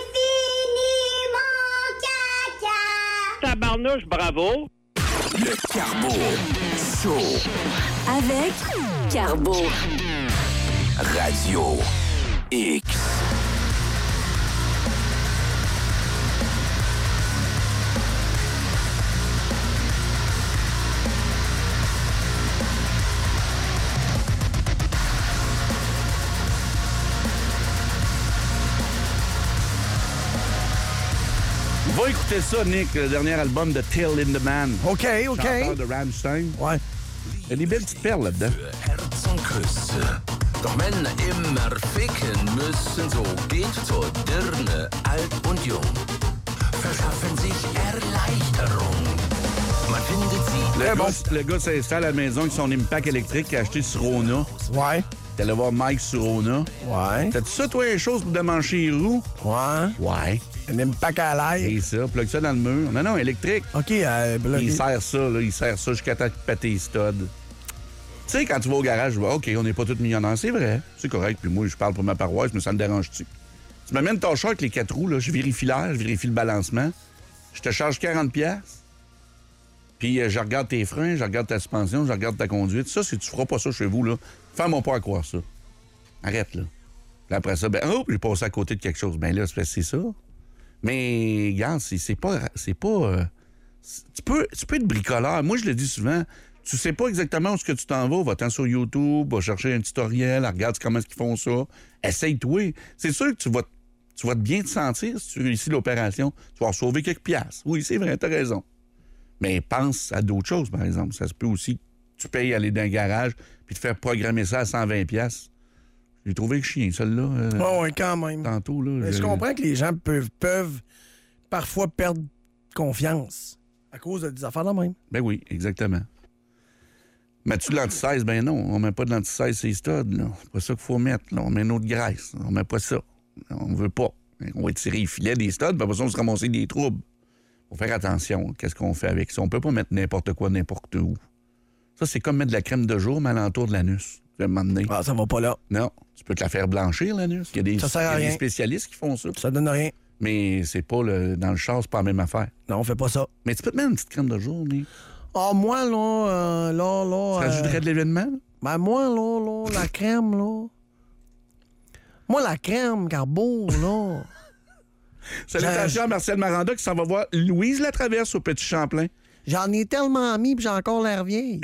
Tabarnouche, bravo! Le Carbo Show. Avec Carbo. Radio X. Va écouter ça, Nick, le dernier album de Till Lindemann. OK. Chanteur de Rammstein. Ouais. Il y a des belles petites perles là-dedans. Herzenküsse. Doch Männer immer ficken müssen, so geht zur Dirne, alt und jung. Verschaffen sich Erleichterung. Man findet sie... Le gars s'installe à la maison avec son impact électrique qu'il a acheté sur Rona. Ouais. T'es allé voir Mike sur Rona. Ouais. T'as-tu ça, toi, une chose pour démancher les roues? Ouais. Ouais. Un impact à l'air. C'est ça, plug ça dans le mur. Non, électrique. OK, il serre ça, là, il serre ça jusqu'à temps de péter les studs. Tu sais, quand tu vas au garage, je vois, OK, on n'est pas tous millionnaires, c'est vrai, c'est correct. Puis moi, je parle pour ma paroisse, mais ça me dérange-tu? Tu m'amènes ton char avec les 4 roues, là, je vérifie l'air, je vérifie le balancement. Je te charge 40$. Puis je regarde tes freins, je regarde ta suspension, je regarde ta conduite. Ça, si tu feras pas ça chez vous, là, fais-moi pas à croire ça. Arrête, là. Puis après ça, j'ai passé à côté de quelque chose. Ben là, c'est ça. Mais, regarde, c'est pas... tu peux être bricoleur. Moi, je le dis souvent, tu sais pas exactement où est-ce que tu t'en vas. Va-t'en sur YouTube, va chercher un tutoriel, regarde comment est-ce qu'ils font ça. Essaye-toi. C'est sûr que tu vas bien te sentir si tu réussis l'opération. Tu vas sauver quelques piastres. Oui, c'est vrai, t'as raison. Mais pense à d'autres choses, par exemple. Ça se peut aussi que tu payes aller dans un garage puis te faire programmer ça à 120$. J'ai trouvé que chien, celle-là. Oui, quand même. Tantôt, là. Je comprends que les gens peuvent parfois perdre confiance à cause de des affaires de même. Ben oui, exactement. Mets-tu de l'anti-16? Ben non, on met pas de l'anti-16 ces studs, là. C'est pas ça qu'il faut mettre, là. On met une autre graisse. On met pas ça. On veut pas. On va tirer les filets des studs, puis après ça, on se ramasser des troubles. Faut faire attention. Qu'est-ce qu'on fait avec ça? On peut pas mettre n'importe quoi, n'importe où. Ça, c'est comme mettre de la crème de jour, mais alentour de l'anus. Ah, ça va pas là. Non. Tu peux te la faire blanchir, l'anus. Il y a des spécialistes qui font ça. Ça donne rien. Mais c'est pas dans le char, c'est pas la même affaire. Non, on fait pas ça. Mais tu peux te mettre une petite crème de jour, Nick. Ah, moi, là... Ça ajouterait de l'événement, là? Ben, moi, là, la crème, là... Moi, la crème, Carbo, là... Salutations à Marcel Maranda qui s'en va voir Louise Latraverse au Petit Champlain. J'en ai tellement mis, puis j'ai encore l'air vieille.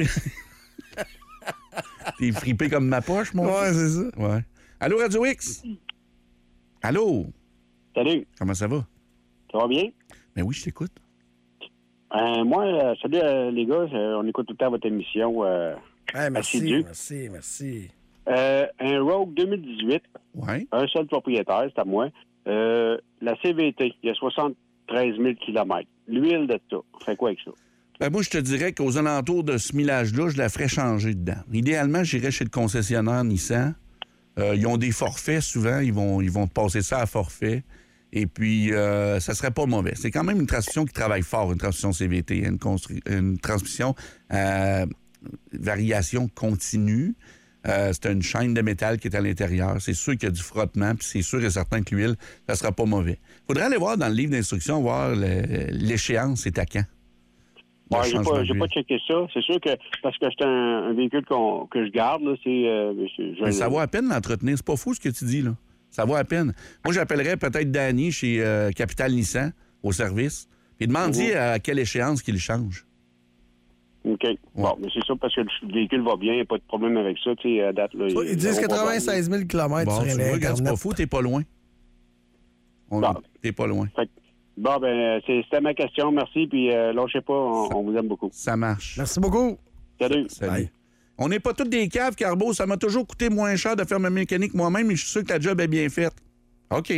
T'es fripé comme ma poche, moi. Ouais, c'est ça. Ouais. Allô, Radio X? Allô? Salut. Comment ça va? Ça va bien? Ben oui, je t'écoute. Moi, salut les gars, on écoute tout le temps votre émission. Merci. Un Rogue 2018. Ouais. Un seul propriétaire, c'est à moi. La CVT, il y a 73 000 km. L'huile de ça, on fait quoi avec ça? Ben moi, je te dirais qu'aux alentours de ce millage-là, je la ferais changer dedans. Idéalement, j'irais chez le concessionnaire Nissan. Ils ont des forfaits, souvent. Ils vont te passer ça à forfait. Et puis, ça serait pas mauvais. C'est quand même une transmission qui travaille fort, une transmission CVT. Une transmission variation continue. C'est une chaîne de métal qui est à l'intérieur. C'est sûr qu'il y a du frottement, puis c'est sûr et certain que l'huile, ça sera pas mauvais. Faudrait aller voir dans le livre d'instruction, voir l'échéance, c'est à quand. Ouais, j'ai pas checké ça. C'est sûr que, parce que c'est un véhicule que je garde, là, Mais ça vaut à peine l'entretenir. C'est pas fou ce que tu dis, là. Ça vaut à peine. Moi, j'appellerais peut-être Danny chez Capital Nissan, au service, puis demande-y à quelle échéance qu'il change. OK. OK. Bon, mais c'est ça parce que le véhicule va bien, il n'y a pas de problème avec ça, tu sais, à date. Là, Ils disent 96 000 km Bon, sur tu vois, regarde, c'est pas Internet. fou, t'es pas loin. T'es pas loin. Bon, ben, c'était ma question. Merci, puis lâchez pas, on vous aime beaucoup. Ça marche. Merci beaucoup. Salut. Salut. On n'est pas tous des caves, Carbo. Ça m'a toujours coûté moins cher de faire ma mécanique moi-même, mais je suis sûr que ta job est bien faite. OK.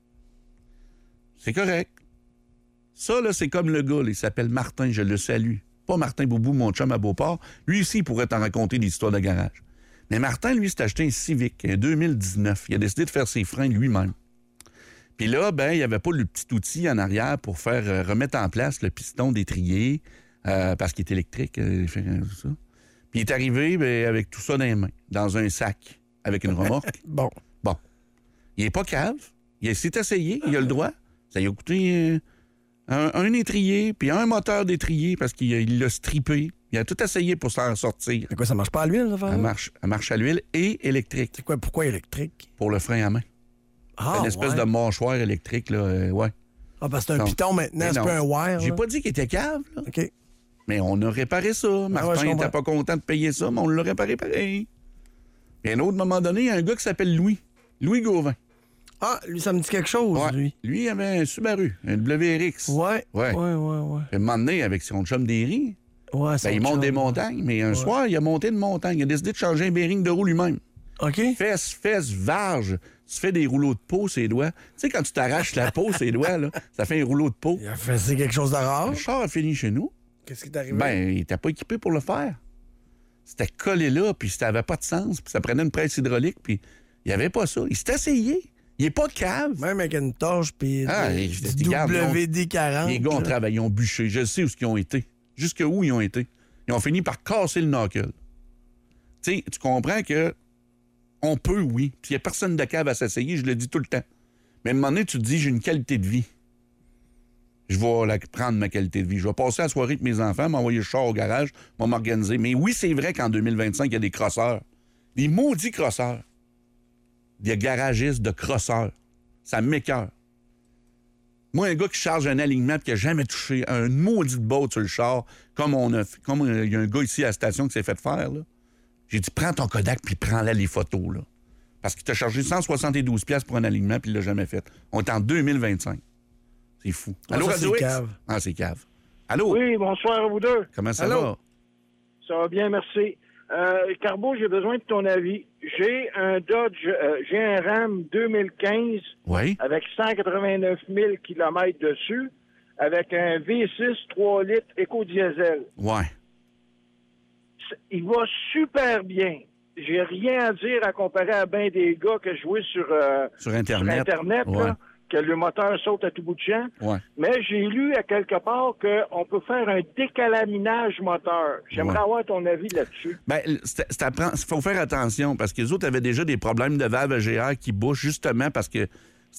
C'est correct. Ça, là, c'est comme le gars, là, il s'appelle Martin, je le salue. Pas Martin Boubou, mon chum à Beauport. Lui aussi, il pourrait t'en raconter des histoires de garage. Mais Martin, lui, s'est acheté un Civic, un 2019. Il a décidé de faire ses freins lui-même. Puis là, ben, il n'y avait pas le petit outil en arrière pour faire remettre en place le piston d'étrier, parce qu'il est électrique, tout ça. Puis il est arrivé avec tout ça dans les mains, dans un sac, avec une remorque. Bon. Il n'est pas cave. Il s'est essayé, il a le droit. Ça lui a coûté un étrier, puis un moteur d'étrier, parce qu'il l'a strippé. Il a tout essayé pour s'en sortir. C'est quoi, ça marche pas à l'huile, ça? Elle marche à l'huile et électrique. C'est quoi, pourquoi électrique? Pour le frein à main. Ah, une espèce ouais. de mâchoire électrique, là, ouais. Ah, parce que c'est un piton maintenant, c'est pas un wire. J'ai là. pas dit qu'il était cave, là. OK. Mais on a réparé ça. Martin je n'était pas content de payer ça, mais on l'a réparé pareil. Et à un autre moment donné, il y a un gars qui s'appelle Louis. Louis Gauvin. Ah, lui, ça me dit quelque chose, lui. Lui, il avait un Subaru, un WRX. Ouais. Puis à un moment donné, avec son chum Derry, il monte des montagnes, mais un soir, il a monté une montagne. Il a décidé de changer un bearing de roue lui-même. OK. Fesse, varge. Tu fais des rouleaux de peau, ses doigts. Tu sais, quand tu t'arraches la peau, ses doigts, là, ça fait un rouleau de peau. Il a fait quelque chose de rare. Le char a fini chez nous. Qu'est-ce qui est arrivé? Ben, il n'était pas équipé pour le faire. C'était collé là, puis ça n'avait pas de sens, puis ça prenait une presse hydraulique, puis il n'y avait pas ça. Il s'est essayé. Il n'est pas cave. Même avec une torche, puis du WD-40. Les gars ont travaillé, ils ont bûché. Je sais où ils ont été. Jusqu'où ils ont été. Ils ont fini par casser le knuckle. Tu sais, tu comprends que on peut, oui. Puis il n'y a personne de cave à s'essayer, je le dis tout le temps. Mais à un moment donné, tu te dis, j'ai une qualité de vie. Je vais prendre ma qualité de vie. Je vais passer la soirée avec mes enfants, m'envoyer le char au garage, m'organiser. Mais oui, c'est vrai qu'en 2025, il y a des crosseurs. Des maudits crosseurs. Des garagistes de crosseurs. Ça m'écoeure. Moi, un gars qui charge un alignement et qui n'a jamais touché un maudit botte sur le char, comme il y a un gars ici à la station qui s'est fait faire, là. J'ai dit, prends ton Kodak puis prends-là les photos, là. Parce qu'il t'a chargé 172$ pour un alignement puis il l'a jamais fait. On est en 2025. C'est fou. Allô, Radio X? Cave. Ah, c'est cave. Allô? Oui, bonsoir à vous deux. Comment ça va? Ça va bien, merci. Carbo, j'ai besoin de ton avis. J'ai un Dodge, j'ai un Ram 2015 avec 189 000 km dessus, avec un V6 3 litres éco-diesel. Ouais. Il va super bien. J'ai rien à dire à comparer à bien des gars que je jouais sur Internet ouais. là, que le moteur saute à tout bout de champ. Ouais. Mais j'ai lu à quelque part qu'on peut faire un décalaminage moteur. J'aimerais avoir ton avis là-dessus. Bien, il faut faire attention parce que les autres avaient déjà des problèmes de valve EGR qui bouchent justement parce que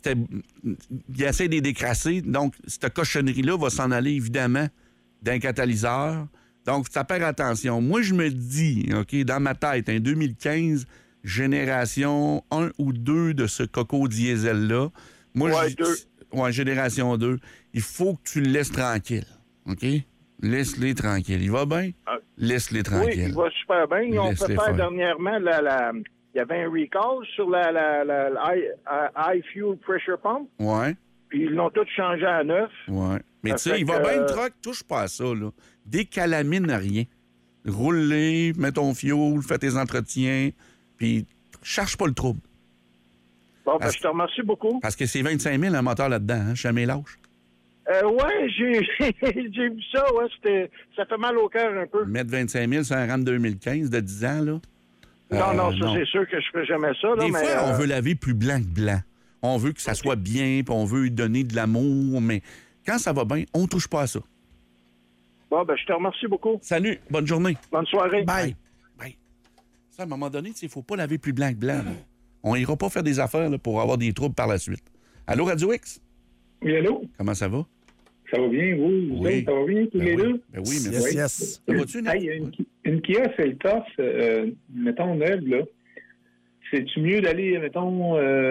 il essaie de les décrasser. Donc, cette cochonnerie-là va s'en aller évidemment d'un catalyseur. Donc, ça perd attention. Moi, je me dis, OK, dans ma tête, un 2015, génération 1 ou 2 de ce coco diesel-là. Moi, génération 2. Il faut que tu le laisses tranquille. OK? Laisse-les tranquilles. Il va bien? Laisse-les tranquilles. Oui, il va super bien. Ils ont fait faire dernièrement il y avait un recall sur la high fuel pressure pump. Ouais. Puis ils l'ont tout changé à neuf. Ouais. Mais tu sais, il va bien le truck, touche pas à ça, là. Décalamine rien. Roule-les, mets ton fioul, fais tes entretiens, puis cherche pas le trouble. Bon, je te remercie beaucoup. Parce que c'est 25 000 un moteur là-dedans, hein, jamais lâche. Ouais, j'ai vu ça, ouais, ça fait mal au cœur un peu. Mettre 25 000 sur un RAM 2015 de 10 ans, là. Non, c'est sûr que je ferai jamais ça, là. Des fois, on veut laver plus blanc que blanc. On veut que ça soit bien, puis on veut lui donner de l'amour, mais quand ça va bien, on touche pas à ça. Bon, je te remercie beaucoup. Salut, bonne journée. Bonne soirée. Bye. Ça, à un moment donné, il ne faut pas laver plus blanc que blanc. Là. On n'ira pas faire des affaires là, pour avoir des troubles par la suite. Allô, Radio X? Oui, allô? Comment ça va? Ça va bien, vous? Oui. Ça va bien, tous les deux? Ben oui, merci. Yes. Ça va-tu, Nick? Hey, une Kia Seltos, mettons, neuve, là, c'est-tu mieux d'aller, mettons,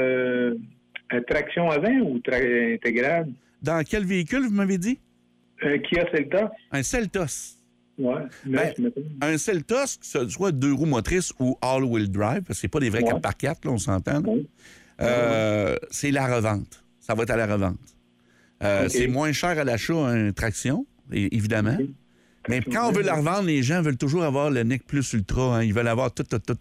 à traction avant ou intégrale? Dans quel véhicule, vous m'avez dit? Un Kia Seltos. Un Seltos. Un Seltos, que ce soit 2 roues motrices ou all-wheel drive, parce que c'est pas des vrais 4x4, là, on s'entend. C'est la revente. Ça va être à la revente. C'est moins cher à l'achat une traction, évidemment. Mais quand on veut la revendre, les gens veulent toujours avoir le NEC Plus Ultra. Hein. Ils veulent avoir tout.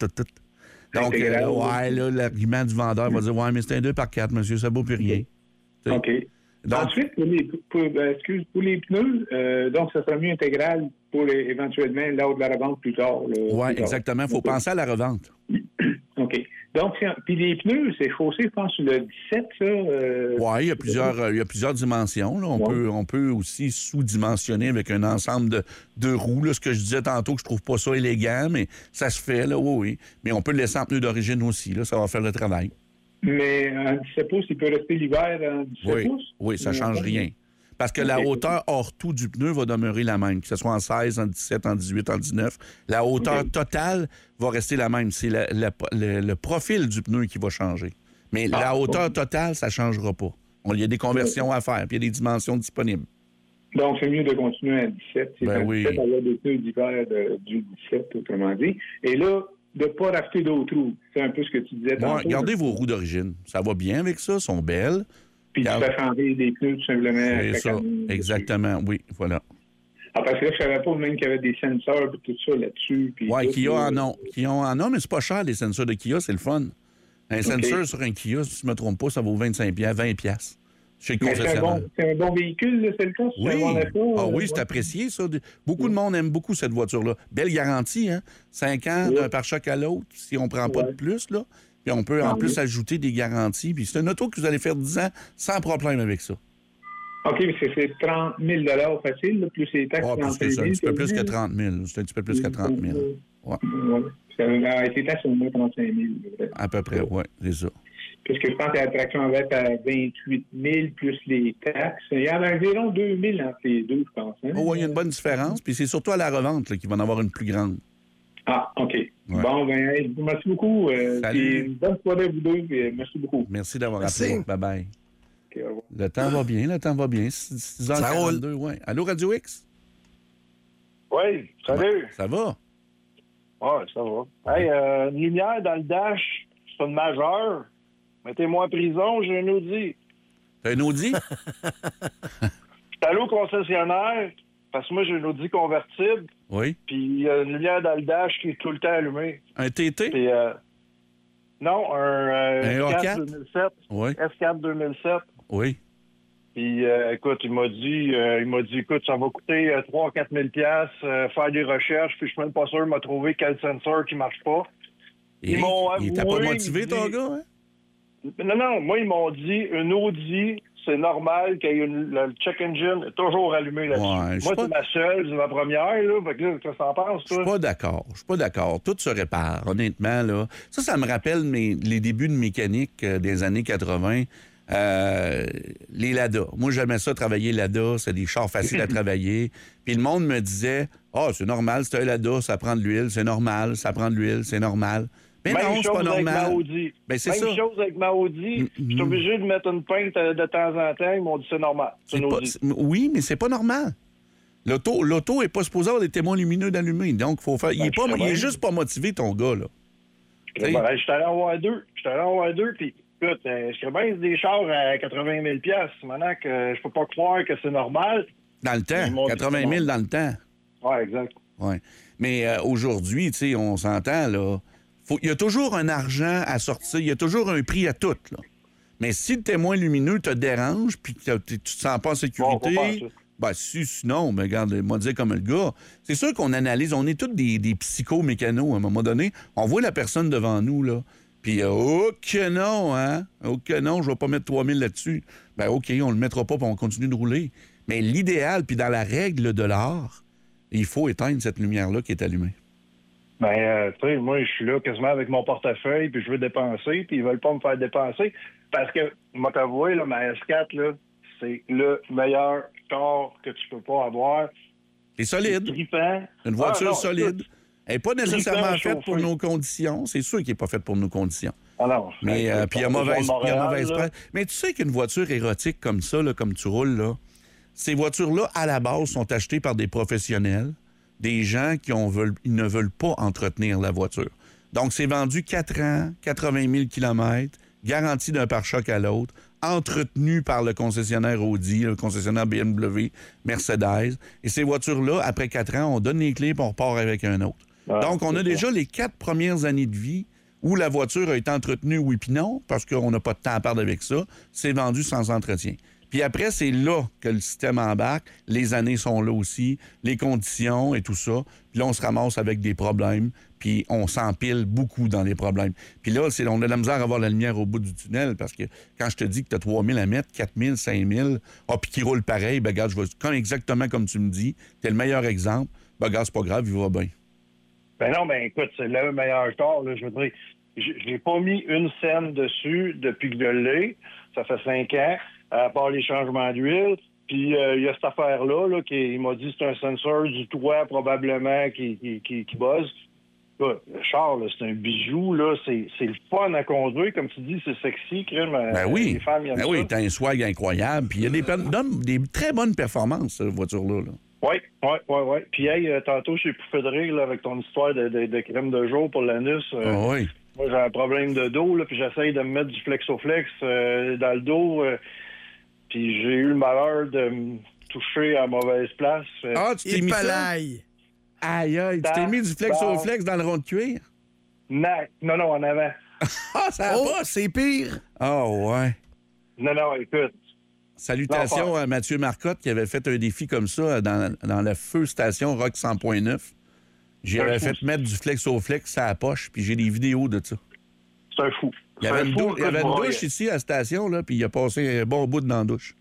Donc, là, l'argument du vendeur va dire « Ouais, mais c'est un 2x4, monsieur, ça ne vaut plus rien. » OK. Donc, ensuite, pour les pneus, donc ça sera mieux intégral pour éventuellement lors de la revente plus tard. Oui, exactement. Il faut penser à la revente. OK. Donc, puis les pneus, c'est chaussé, je pense, sur le 17, ça? Oui, il y a plusieurs dimensions. Là. On peut aussi sous-dimensionner avec un ensemble de roues. Là, ce que je disais tantôt, que je trouve pas ça élégant, mais ça se fait, là, oui. Mais on peut le laisser en pneu d'origine aussi. Là, ça va faire le travail. Mais en 17 pouces, il peut rester l'hiver en 17 pouces? Oui, ça ne change rien. Parce que la hauteur hors tout du pneu va demeurer la même, que ce soit en 16, en 17, en 18, en 19. La hauteur totale va rester la même. C'est le profil du pneu qui va changer. Mais la hauteur totale, ça ne changera pas. Il y a des conversions à faire, puis il y a des dimensions disponibles. Donc, c'est mieux de continuer à 17. C'est oui. 17, avoir des pneus d'hiver du 17, autrement dit. Et là, de ne pas racheter d'autres roues. C'est un peu ce que tu disais tantôt. Gardez vos roues d'origine. Ça va bien avec ça, sont belles. Puis tu fais changer des pneus, tout simplement. C'est ça, exactement, oui, voilà. Parce que là, je ne savais pas même qu'il y avait des sensors et tout ça là-dessus. Oui, Kia en a, mais c'est pas cher, les sensors de Kia, c'est le fun. Un sensor sur un Kia, si je ne me trompe pas, ça vaut 25$, 20$. Chez le concessionnaire. C'est un bon véhicule, là, c'est le cas? Oui, c'est apprécié, ça. Beaucoup de monde aime beaucoup cette voiture-là. Belle garantie, hein? 5 ans d'un pare-choc à l'autre, si on ne prend pas de plus, là. Puis on peut en plus ajouter des garanties. Puis c'est une auto que vous allez faire 10 ans sans problème avec ça. OK, mais c'est 30 000 facile, là, plus les taxes. C'est un petit peu plus que 30 000. C'est un petit peu plus que 30 000. Oui. Les taxes sont au moins 35 000. À peu près, oui, c'est ça. Parce que je pense que la traction va être à 28 000 plus les taxes. Il y en a environ 2 000 entre les deux, je pense. Hein? Oui, il y a une bonne différence. Puis c'est surtout à la revente qu'il va en avoir une plus grande. Ah, OK. Ouais. Bon, merci beaucoup. Salut. Bonne soirée à vous deux. Merci beaucoup. Merci d'avoir appelé. Bye-bye. Okay, le temps va bien, 6h42, ouais. Allô, Radio X? Oui, salut. Ça va? Oui, ça va. Hey, une lumière dans le dash, c'est une majeure. Mettez-moi en prison, j'ai un Audi. T'as un Audi? Je suis allé au concessionnaire, parce que moi, j'ai un Audi convertible. Oui. Puis il y a une lumière dans le dash qui est tout le temps allumée. Un TT? Puis, non, un S4 2007. Oui. S4 2007. Oui. Puis, écoute, il m'a dit, écoute, ça va coûter 3 000 à 4 000 faire des recherches, puis je suis même pas sûr de m'a trouvé quel sensor qui marche pas. Il t'a pas motivé, ton gars, hein? Non, moi, ils m'ont dit, une Audi, c'est normal qu'il y ait le check engine est toujours allumé là-dessus. Ouais, moi, c'est ma seule, c'est ma première, là. Fait que là, qu'est-ce que t'en penses, toi? Je suis pas d'accord. Tout se répare, honnêtement, là. Ça me rappelle les débuts de mécanique des années 80. Les Lada. Moi, j'aimais ça, travailler Lada. C'est des chars faciles à travailler. Puis le monde me disait, c'est normal, c'est un Lada, ça prend de l'huile, c'est normal, ça prend de l'huile, c'est normal. Mais non, c'est pas normal. Même chose avec ma Audi. Je suis obligé de mettre une peinte de temps en temps. Ils m'ont dit c'est normal. Oui, mais c'est pas normal. L'auto n'est pas supposé avoir des témoins lumineux d'allumé. Donc, faut faire. Il est juste pas motivé, ton gars, là. Je suis allé en voir deux. Puis, écoute, je serais bien des chars à 80 000 maintenant que je peux pas croire que c'est normal. Dans le temps. 80 000 dans le temps. Oui, exact. Ouais. Mais aujourd'hui, tu sais, on s'entend, là. Il y a toujours un argent à sortir, il y a toujours un prix à tout, là. Mais si le témoin lumineux te dérange puis que tu te sens pas en sécurité, sinon, regarde, moi dire comme le gars, c'est sûr qu'on analyse, on est tous des psychomécanos à un moment donné, on voit la personne devant nous, là, puis que non, hein, que non, je vais pas mettre 3 000 là-dessus. Ben OK, on le mettra pas puis on continue de rouler. Mais l'idéal, puis dans la règle de l'art, il faut éteindre cette lumière-là qui est allumée. Ben, tu sais, moi, je suis là quasiment avec mon portefeuille, puis je veux dépenser, puis ils veulent pas me faire dépenser. Parce que, moi, t'avouer, là, ma S4, là, c'est le meilleur char que tu peux pas avoir. C'est solide. Une voiture solide. Elle n'est pas nécessairement faite pour nos conditions. C'est sûr qu'elle n'est pas faite pour nos conditions. Alors, mais puis il y a mauvaise presse. Mais tu sais qu'une voiture érotique comme ça, là, comme tu roules, là, ces voitures-là, à la base, sont achetées par des professionnels. des gens qui ils ne veulent pas entretenir la voiture. Donc, c'est vendu 4 ans, 80 000 km, garantie d'un pare-choc à l'autre, entretenu par le concessionnaire Audi, le concessionnaire BMW, Mercedes. Et ces voitures-là, après 4 ans, on donne les clés et on repart avec un autre. Ah, donc, on a déjà les 4 premières années de vie où la voiture a été entretenue, oui puis non, parce qu'on n'a pas de temps à perdre avec ça. C'est vendu sans entretien. Puis après, c'est là que le système embarque. Les années sont là aussi, les conditions et tout ça. Puis là, on se ramasse avec des problèmes, puis on s'empile beaucoup dans les problèmes. Puis là, on a de la misère à voir la lumière au bout du tunnel, parce que quand je te dis que tu as 3 000 à mettre, 4 000, 5 000, puis qui roule pareil, ben regarde, exactement comme tu me dis, tu es le meilleur exemple, ben regarde, c'est pas grave, il va bien. Ben non, ben écoute, c'est le meilleur char, là, je veux dire. Je n'ai pas mis une scène dessus depuis que je l'ai. Ça fait 5 ans, à part les changements d'huile. Puis il y a cette affaire-là, là, il m'a dit que c'est un sensor du toit probablement qui buzz. Là, le char, là, c'est un bijou, là, c'est le fun à conduire, comme tu dis, c'est sexy, crème. Ben oui, les femmes, ben oui, t'as un swag incroyable. Puis il y a des très bonnes performances, cette voiture-là. Là. Oui. Puis hey, tantôt, j'ai pouffé de rire là, avec ton histoire de crème de jour pour l'anus. Oui. Moi, j'ai un problème de dos, là, puis j'essaye de me mettre du Flexoflex dans le dos. Puis j'ai eu le malheur de me toucher à mauvaise place. Tu t'es mis ça? Aïe, tu t'es mis du Flexoflex dans le rond de cuir? Non, en avant. Ça va, c'est pire. Ouais. Non, écoute. Salutations à Mathieu Marcotte qui avait fait un défi comme ça dans la feu station Rock 100.9. J'avais fait mettre du Flexoflex à la poche, puis j'ai des vidéos de ça. C'est un fou. Il y avait une douche ici à la station, là, puis il a passé un bon bout dans la douche.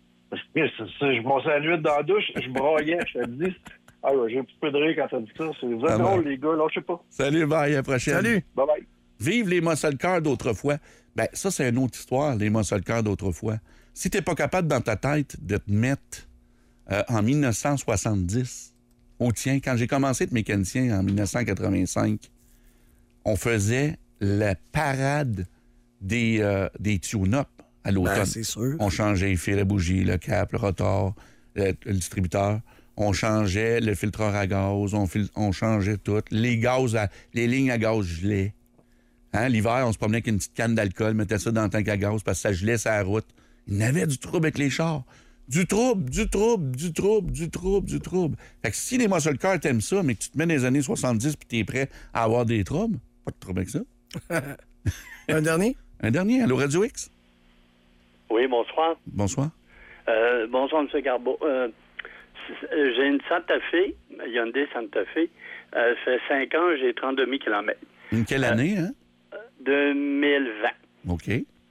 Je passais la nuit dans la douche, je broyais, je te dis. Ah ouais, j'ai un petit peu de rire quand t'as dit ça. Vous êtes drôles, les gars, là, je sais pas. Salut, bye, à la prochaine. Salut. Bye-bye. Vive les muscle cars d'autrefois. Ben, ça, c'est une autre histoire, les muscle cars d'autrefois. Si t'es pas capable dans ta tête de te mettre en 1970, quand j'ai commencé à être mécanicien en 1985, on faisait la parade des tune-up à l'automne. Ben, c'est sûr. On changeait les fils, la bougie, le cap, le rotor, le distributeur. On changeait le filtreur à gaz, on changeait tout. Les lignes à gaz gelaient. Hein? L'hiver, on se promenait avec une petite canne d'alcool, mettait ça dans le tank à gaz parce que ça gelait sur la route. Il y en avait du trouble avec les chars. Du trouble. Fait que si les muscle cars t'aiment ça, mais que tu te mets dans les années 70 puis t'es prêt à avoir des troubles, pas de trouble avec ça. Un dernier? Un dernier, allô Radio X? Oui, bonsoir. Bonsoir. Bonsoir, M. Garbeau. J'ai une Santa Fe, Hyundai Santa Fe. Ça fait 5 ans, j'ai 32 000 km. Quelle année, hein? 2020. OK.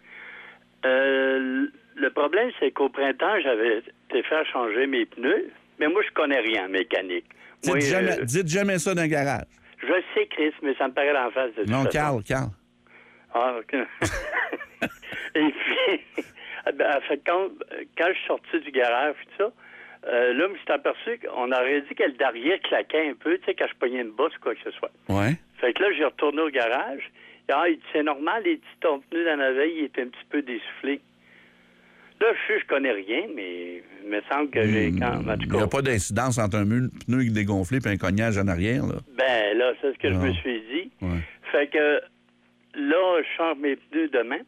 Le problème, c'est qu'au printemps, j'avais été faire changer mes pneus, mais moi, je connais rien en mécanique. Dites jamais ça dans le garage. Je sais, Chris, mais ça me paraît d'en face de Non, Carl. Ah, OK. Et puis, quand je suis sorti du garage, tout ça, là, je me suis aperçu qu'on aurait dit que le derrière claquait un peu, tu sais, quand je pognais une bosse ou quoi que ce soit. Ouais. Fait que là, j'ai retourné au garage. Il dit, c'est normal, les petits pneus dans la veille, ils étaient un petit peu dessoufflés. Là, je connais rien, mais il me semble que j'ai quand même... Il n'y a pas d'incidence entre un pneu dégonflé et un cognage en arrière, là? Ben, là, c'est ce que je me suis dit. Ouais. Fait que là, je change mes pneus demain.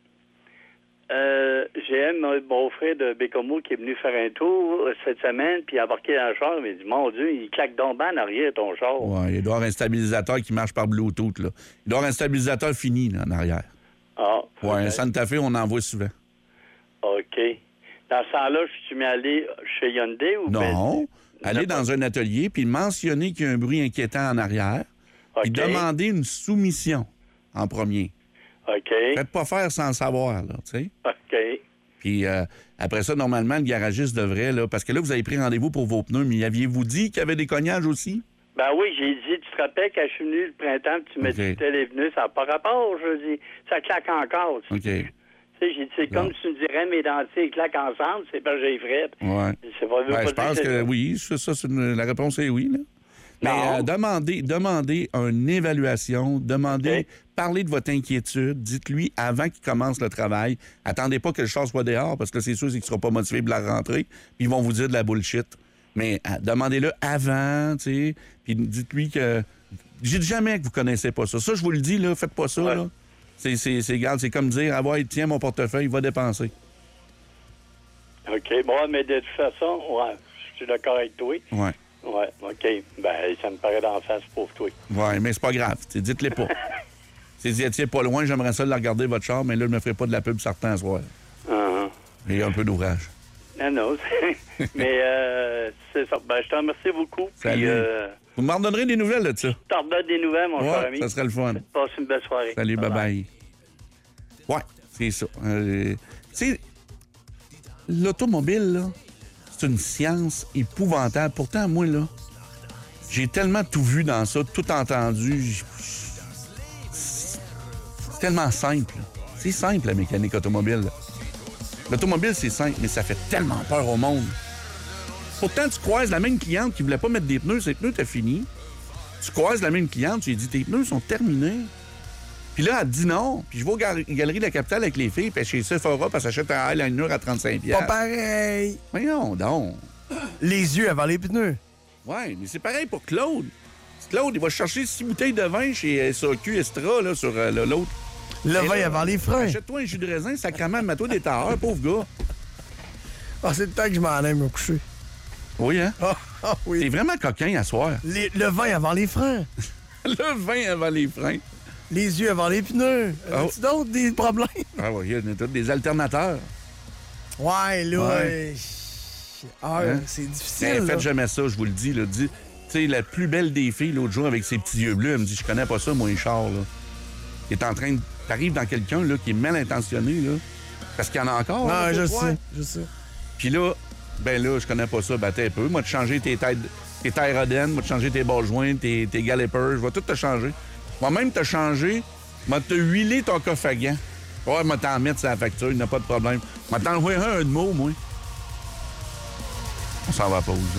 J'ai un beau-frère de Bécomo qui est venu faire un tour cette semaine, puis il a embarqué dans le char. Il m'a dit, mon Dieu, il claque donc bien en arrière ton char. Oui, il doit avoir un stabilisateur qui marche par Bluetooth, là. Il doit avoir un stabilisateur fini, là, en arrière. Ah. Oui, un Santa Fe, on en voit souvent. OK. Dans ce temps-là, je suis mis à aller chez Hyundai ou... Non. Aller dans un atelier, puis mentionner qu'il y a un bruit inquiétant en arrière, puis demander une soumission en premier. OK. Faites pas faire sans savoir, là, tu sais. OK. Puis après ça, normalement, le garagiste devrait, là, parce que là, vous avez pris rendez-vous pour vos pneus, mais aviez-vous dit qu'il y avait des cognages aussi? Ben oui, j'ai dit, tu te rappelles quand je suis venu le printemps, tu me dis que les pneus, ça n'a pas rapport, je dis, ça claque encore. OK. Tu sais, j'ai dit, c'est comme tu me dirais, mes dentiers claquent ensemble, c'est parce que j'ai frette. Ouais. Je pense que oui, ça, la réponse est oui, là. Mais demandez une évaluation, parlez de votre inquiétude, dites-lui avant qu'il commence le travail. Attendez pas que le char soit dehors, parce que c'est sûr qu'il ne sera pas motivé pour la rentrée, puis ils vont vous dire de la bullshit. Mais demandez-le avant, tu sais, puis dites-lui que... Dites jamais que vous connaissez pas ça. Ça, je vous le dis, là, faites pas ça, là. C'est comme dire, tiens mon portefeuille, va dépenser. OK. Bon, mais de toute façon, je suis d'accord avec toi. Ouais. Ouais, OK. Ben, ça me paraît d'en face pour toi. Ouais, mais c'est pas grave. Dites-les pas. Tiens, pas loin, j'aimerais ça de regarder votre char, mais là, je me ferai pas de la pub certain ce soir. Il y a un peu d'ouvrage. Non. Mais c'est ça. Ben, je te remercie beaucoup. Salut. Puis, vous m'en donnerez des nouvelles de ça. Je t'en redonne des nouvelles, mon cher ami. Ça serait le fun. Passe une belle soirée. Salut, bye-bye. Ouais, c'est ça. Tu sais, l'automobile, là, c'est une science épouvantable. Pourtant, moi, là, j'ai tellement tout vu dans ça, tout entendu. C'est tellement simple. C'est simple, la mécanique automobile. L'automobile, c'est simple, mais ça fait tellement peur au monde. Pourtant, tu croises la même cliente qui voulait pas mettre des pneus, ses pneus, t'as fini. Tu croises la même cliente, tu lui dis, tes pneus sont terminés. Puis là, elle te dit non. Puis je vais aux Galeries de la Capitale avec les filles, puis chez Sephora, puis elle s'achète un eyeliner à 35$. Pas pareil. Voyons donc. Les yeux avant les pneus. Ouais, mais c'est pareil pour Claude. Claude, il va chercher 6 bouteilles de vin chez SAQ Extra, là, sur l'autre. Le vin avant les freins. Achète-toi un jus de raisin, sacrément, mets-toi des tailleurs, pauvre gars. Ah, c'est le temps que je m'en aime me coucher. Oui, hein? Oui. T'es vraiment coquin à soir. Le vin avant les freins. Le vin avant les freins. Les yeux avant les pneus. As-tu d'autres des problèmes? Ah oui, il y a des alternateurs. Ouais, là... Ouais. C'est difficile. Faites jamais ça, je vous le dis. Tu sais, la plus belle des filles, l'autre jour, avec ses petits yeux bleus, elle me dit, je connais pas ça, moi, les chars, là. Il est en train de... T'arrives dans quelqu'un, là, qui est mal intentionné, là. Parce qu'il y en a encore. Non, je sais. Puis là, je connais pas ça, t'es un peu. Moi, te changer tes tailles rodènes, moi, te changer tes balles jointes, tes galipers, je vais tout te changer. Moi, même te changer, moi, te huiler ton coffre à gants. Ouais, moi, t'en mettre sur la facture, il n'y a pas de problème. Moi, t'envoyer un de mots, moi. On s'en va à pause.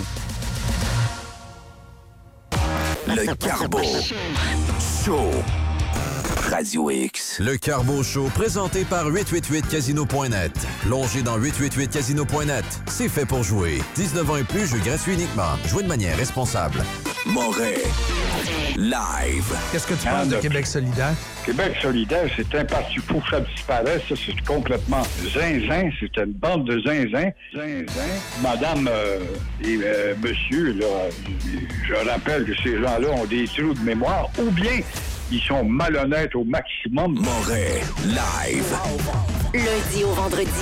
Le Carbo Show. Radio X. Le Carbo Show, présenté par 888casino.net. Plongez dans 888casino.net. C'est fait pour jouer. 19 ans et plus, jeu gratuit uniquement. Jouez de manière responsable. Moret. Live. Qu'est-ce que tu penses de Québec solidaire? Québec solidaire, c'est un parti fou, ça disparaît. Ça, c'est complètement zinzin. C'est une bande de zinzin. Madame et monsieur, là, je rappelle que ces gens-là ont des trous de mémoire. Ou bien... ils sont malhonnêtes au maximum. Moret, live. Lundi au vendredi,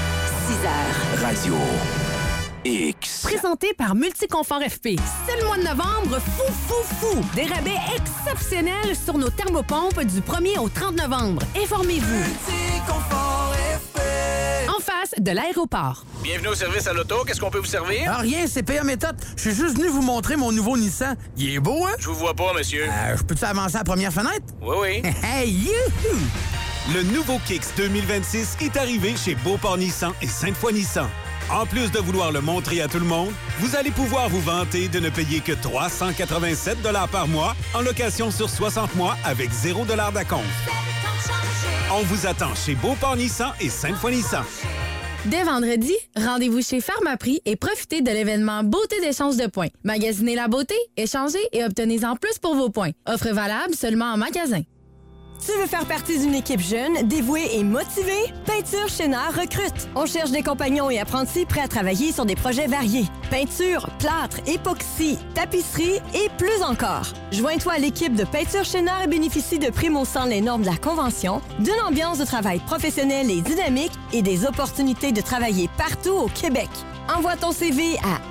6h. Radio X. Présenté par Multiconfort FP. C'est le mois de novembre, fou! Des rabais exceptionnels sur nos thermopompes du 1er au 30 novembre. Informez-vous. Multiconfort FP. En face de l'aéroport. Bienvenue au service à l'auto. Qu'est-ce qu'on peut vous servir? Ah, rien, c'est PA Méthode. Je suis juste venu vous montrer mon nouveau Nissan. Il est beau, hein? Je vous vois pas, monsieur. Je peux-tu avancer à la première fenêtre? Oui. Hey, youhou! Le nouveau Kicks 2026 est arrivé chez Beauport Nissan et Sainte-Foy Nissan. En plus de vouloir le montrer à tout le monde, vous allez pouvoir vous vanter de ne payer que 387 $ par mois en location sur 60 mois avec 0 $ d'acompte. On vous attend chez Beauport Nissan et Sainte-Foy Nissan. Dès vendredi, rendez-vous chez Pharmaprix et profitez de l'événement Beauté d'échange de points. Magasinez la beauté, échangez et obtenez-en plus pour vos points. Offre valable seulement en magasin. Tu veux faire partie d'une équipe jeune, dévouée et motivée? Peinture Chénard recrute. On cherche des compagnons et apprentis prêts à travailler sur des projets variés. Peinture, plâtre, époxy, tapisserie et plus encore. Joins-toi à l'équipe de Peinture Chénard et bénéficie de primes au sang les normes de la Convention, d'une ambiance de travail professionnelle et dynamique et des opportunités de travailler partout au Québec. Envoie ton CV à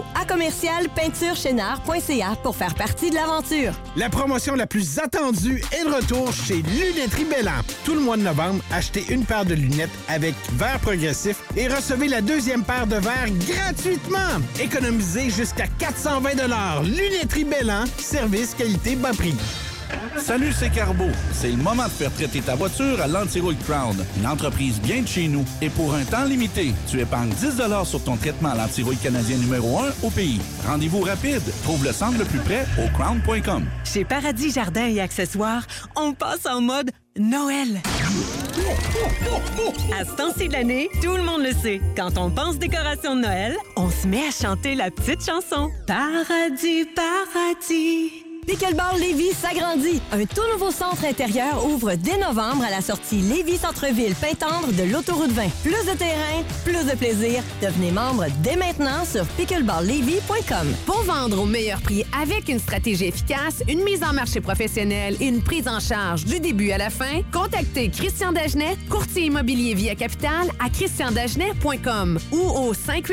info@commercialpeinturechénard.ca pour faire partie de l'aventure. La promotion la plus attendue est de retour chez Lunetterie Belland. Tout le mois de novembre, achetez une paire de lunettes avec verre progressif et recevez la deuxième paire de verres gratuitement. Économisez jusqu'à 420 $. Lunetterie Belland, service qualité bas prix. Salut, c'est Carbo. C'est le moment de faire traiter ta voiture à l'Antirouille Crown, une entreprise bien de chez nous. Et pour un temps limité, tu épargnes 10 $ sur ton traitement à l'antirouille canadien numéro 1 au pays. Rendez-vous rapide. Trouve le centre le plus près au crown.com. Chez Paradis Jardins et Accessoires, on passe en mode Noël. À ce temps-ci de l'année, tout le monde le sait. Quand on pense décoration de Noël, on se met à chanter la petite chanson. Paradis, paradis. Pickleball Lévis s'agrandit. Un tout nouveau centre intérieur ouvre dès novembre à la sortie Lévis-Centreville-Pintendre de l'autoroute 20. Plus de terrain, plus de plaisir. Devenez membre dès maintenant sur pickleballlévis.com. Pour vendre au meilleur prix avec une stratégie efficace, une mise en marché professionnelle et une prise en charge du début à la fin, contactez Christian Dagenet, courtier immobilier Via Capital à christiandagenet.com ou au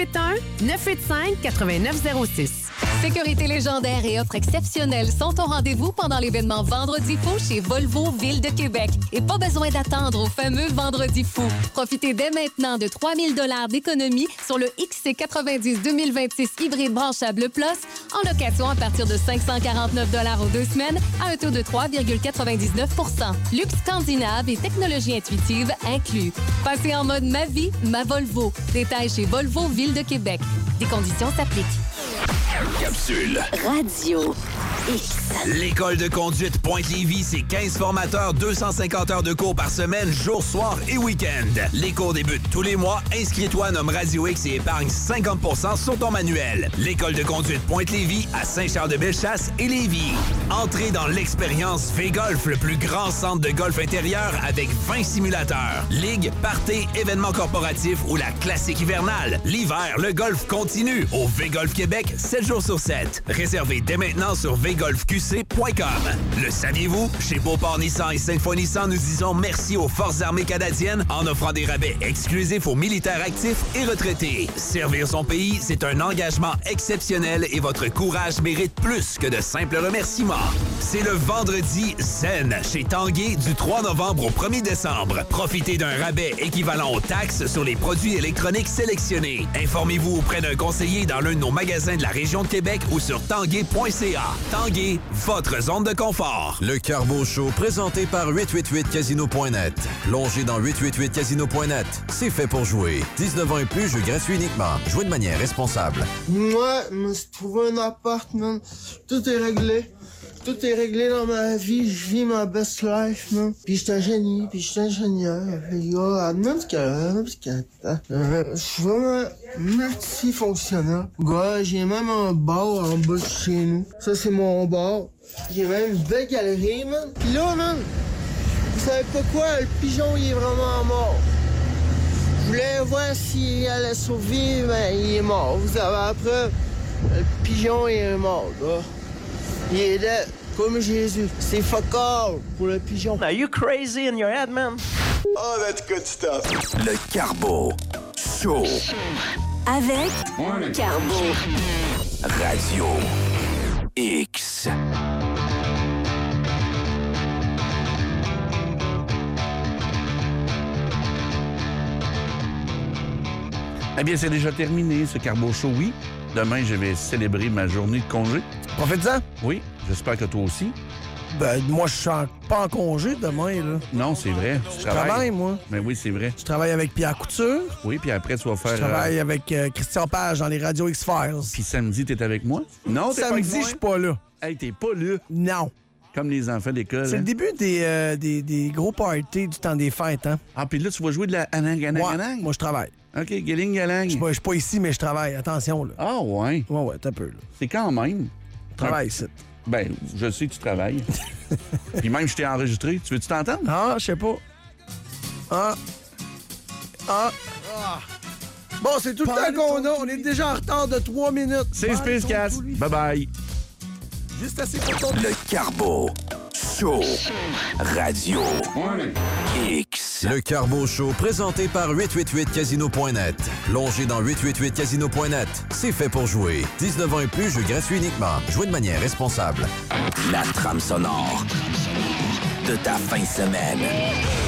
581-985-8906. Sécurité légendaire et offres exceptionnelles sont au rendez-vous pendant l'événement Vendredi fou chez Volvo Ville de Québec. Et pas besoin d'attendre au fameux Vendredi fou. Profitez dès maintenant de 3 000 $ d'économie sur le XC90 2026 hybride branchable Plus en location à partir de 549 $ aux 2 semaines à un taux de 3,99 %. Luxe scandinave et technologie intuitive inclus. Passez en mode Ma vie, ma Volvo. Détails chez Volvo Ville de Québec. Des conditions s'appliquent. Capsule. Radio X. L'école de conduite Pointe-Lévis, c'est 15 formateurs, 250 heures de cours par semaine, jour, soir et week-end. Les cours débutent tous les mois. Inscris-toi à Nomme Radio X et épargne 50 % sur ton manuel. L'école de conduite Pointe-Lévis à Saint-Charles-de-Bellechasse et Lévis. Entrez dans l'expérience V-Golf, le plus grand centre de golf intérieur avec 20 simulateurs. Ligue, party, événements corporatifs ou la classique hivernale. L'hiver, le golf continue au V-Golf Québec, 7 jours sur 7. Réservez dès maintenant sur vgolfqc.com. Le saviez-vous? Chez Beauport Nissan et Sainte-Foy Nissan, nous disons merci aux Forces armées canadiennes en offrant des rabais exclusifs aux militaires actifs et retraités. Servir son pays, c'est un engagement exceptionnel et votre courage mérite plus que de simples remerciements. C'est le vendredi Zen chez Tanguay du 3 novembre au 1er décembre. Profitez d'un rabais équivalent aux taxes sur les produits électroniques sélectionnés. Informez-vous auprès d'un conseiller dans l'un de nos magasins de la région de Québec ou sur tanguay.ca. Tanguay, votre zone de confort. Le Carbo Show, présenté par 888casino.net. Plongez dans 888casino.net. C'est fait pour jouer. 19 ans et plus, jeu gratuit uniquement. Jouez de manière responsable. Moi, je me suis trouvé un appart, man. Tout est réglé. Tout est réglé dans ma vie. Je vis ma best life, man. Puis je suis un génie, puis je suis ingénieur. Puis gars, même ce je suis vraiment multifonctionnel. Gars, j'ai même un bar en bas de chez nous. Ça, c'est mon bar. J'ai même une belle galerie, man. Puis là, man, vous savez pas quoi? Le pigeon, il est vraiment mort. Je voulais voir s'il allait survivre, mais il est mort. Vous savez, après, le pigeon, il est mort, gars. Il est dead, comme Jésus. C'est fuck all pour le pigeon. Are you crazy in your head, man? Oh, that's good stuff. Le Carbo Show. Avec Carbo. Radio X. Eh bien, c'est déjà terminé, ce Carbo Show, oui. Demain, je vais célébrer ma journée de congé. Profite-en. Oui, j'espère que toi aussi. Ben, moi, je suis pas en congé demain, là. Non, c'est vrai. Je travaille, moi. Mais oui, c'est vrai. Je travaille avec Pierre Couture. Oui, puis après, tu vas faire... Je travaille avec Christian Page dans les Radio X-Files. Puis samedi, t'es avec moi? Non, t'es pas avec moi? Samedi, je suis pas là. Hey, t'es pas là? Non. Comme les enfants d'école. C'est le début des gros parties du temps des fêtes, hein. Ah, puis là, tu vas jouer de la anang-anang-anang? Moi, je travaille. OK, galing-galang. Je suis pas ici, mais je travaille. Attention, là. Ah, ouais? Ouais, t'as peu, là. C'est quand même. Je travaille ici. Ben, je sais que tu travailles. Puis même, je t'ai enregistré. Tu veux-tu t'entendre? Ah, je sais pas. Bon, c'est tout le temps qu'on a. On est déjà en retard de 3 minutes. C'est Space Cast. Bye-bye. Juste assez pour ton... Le Carbo Show. Radio X. Le Carbo Show, présenté par 888casino.net. Plongez dans 888casino.net. C'est fait pour jouer. 19 ans et plus, jeu gratuit uniquement. Jouez de manière responsable. La trame sonore de ta fin de semaine.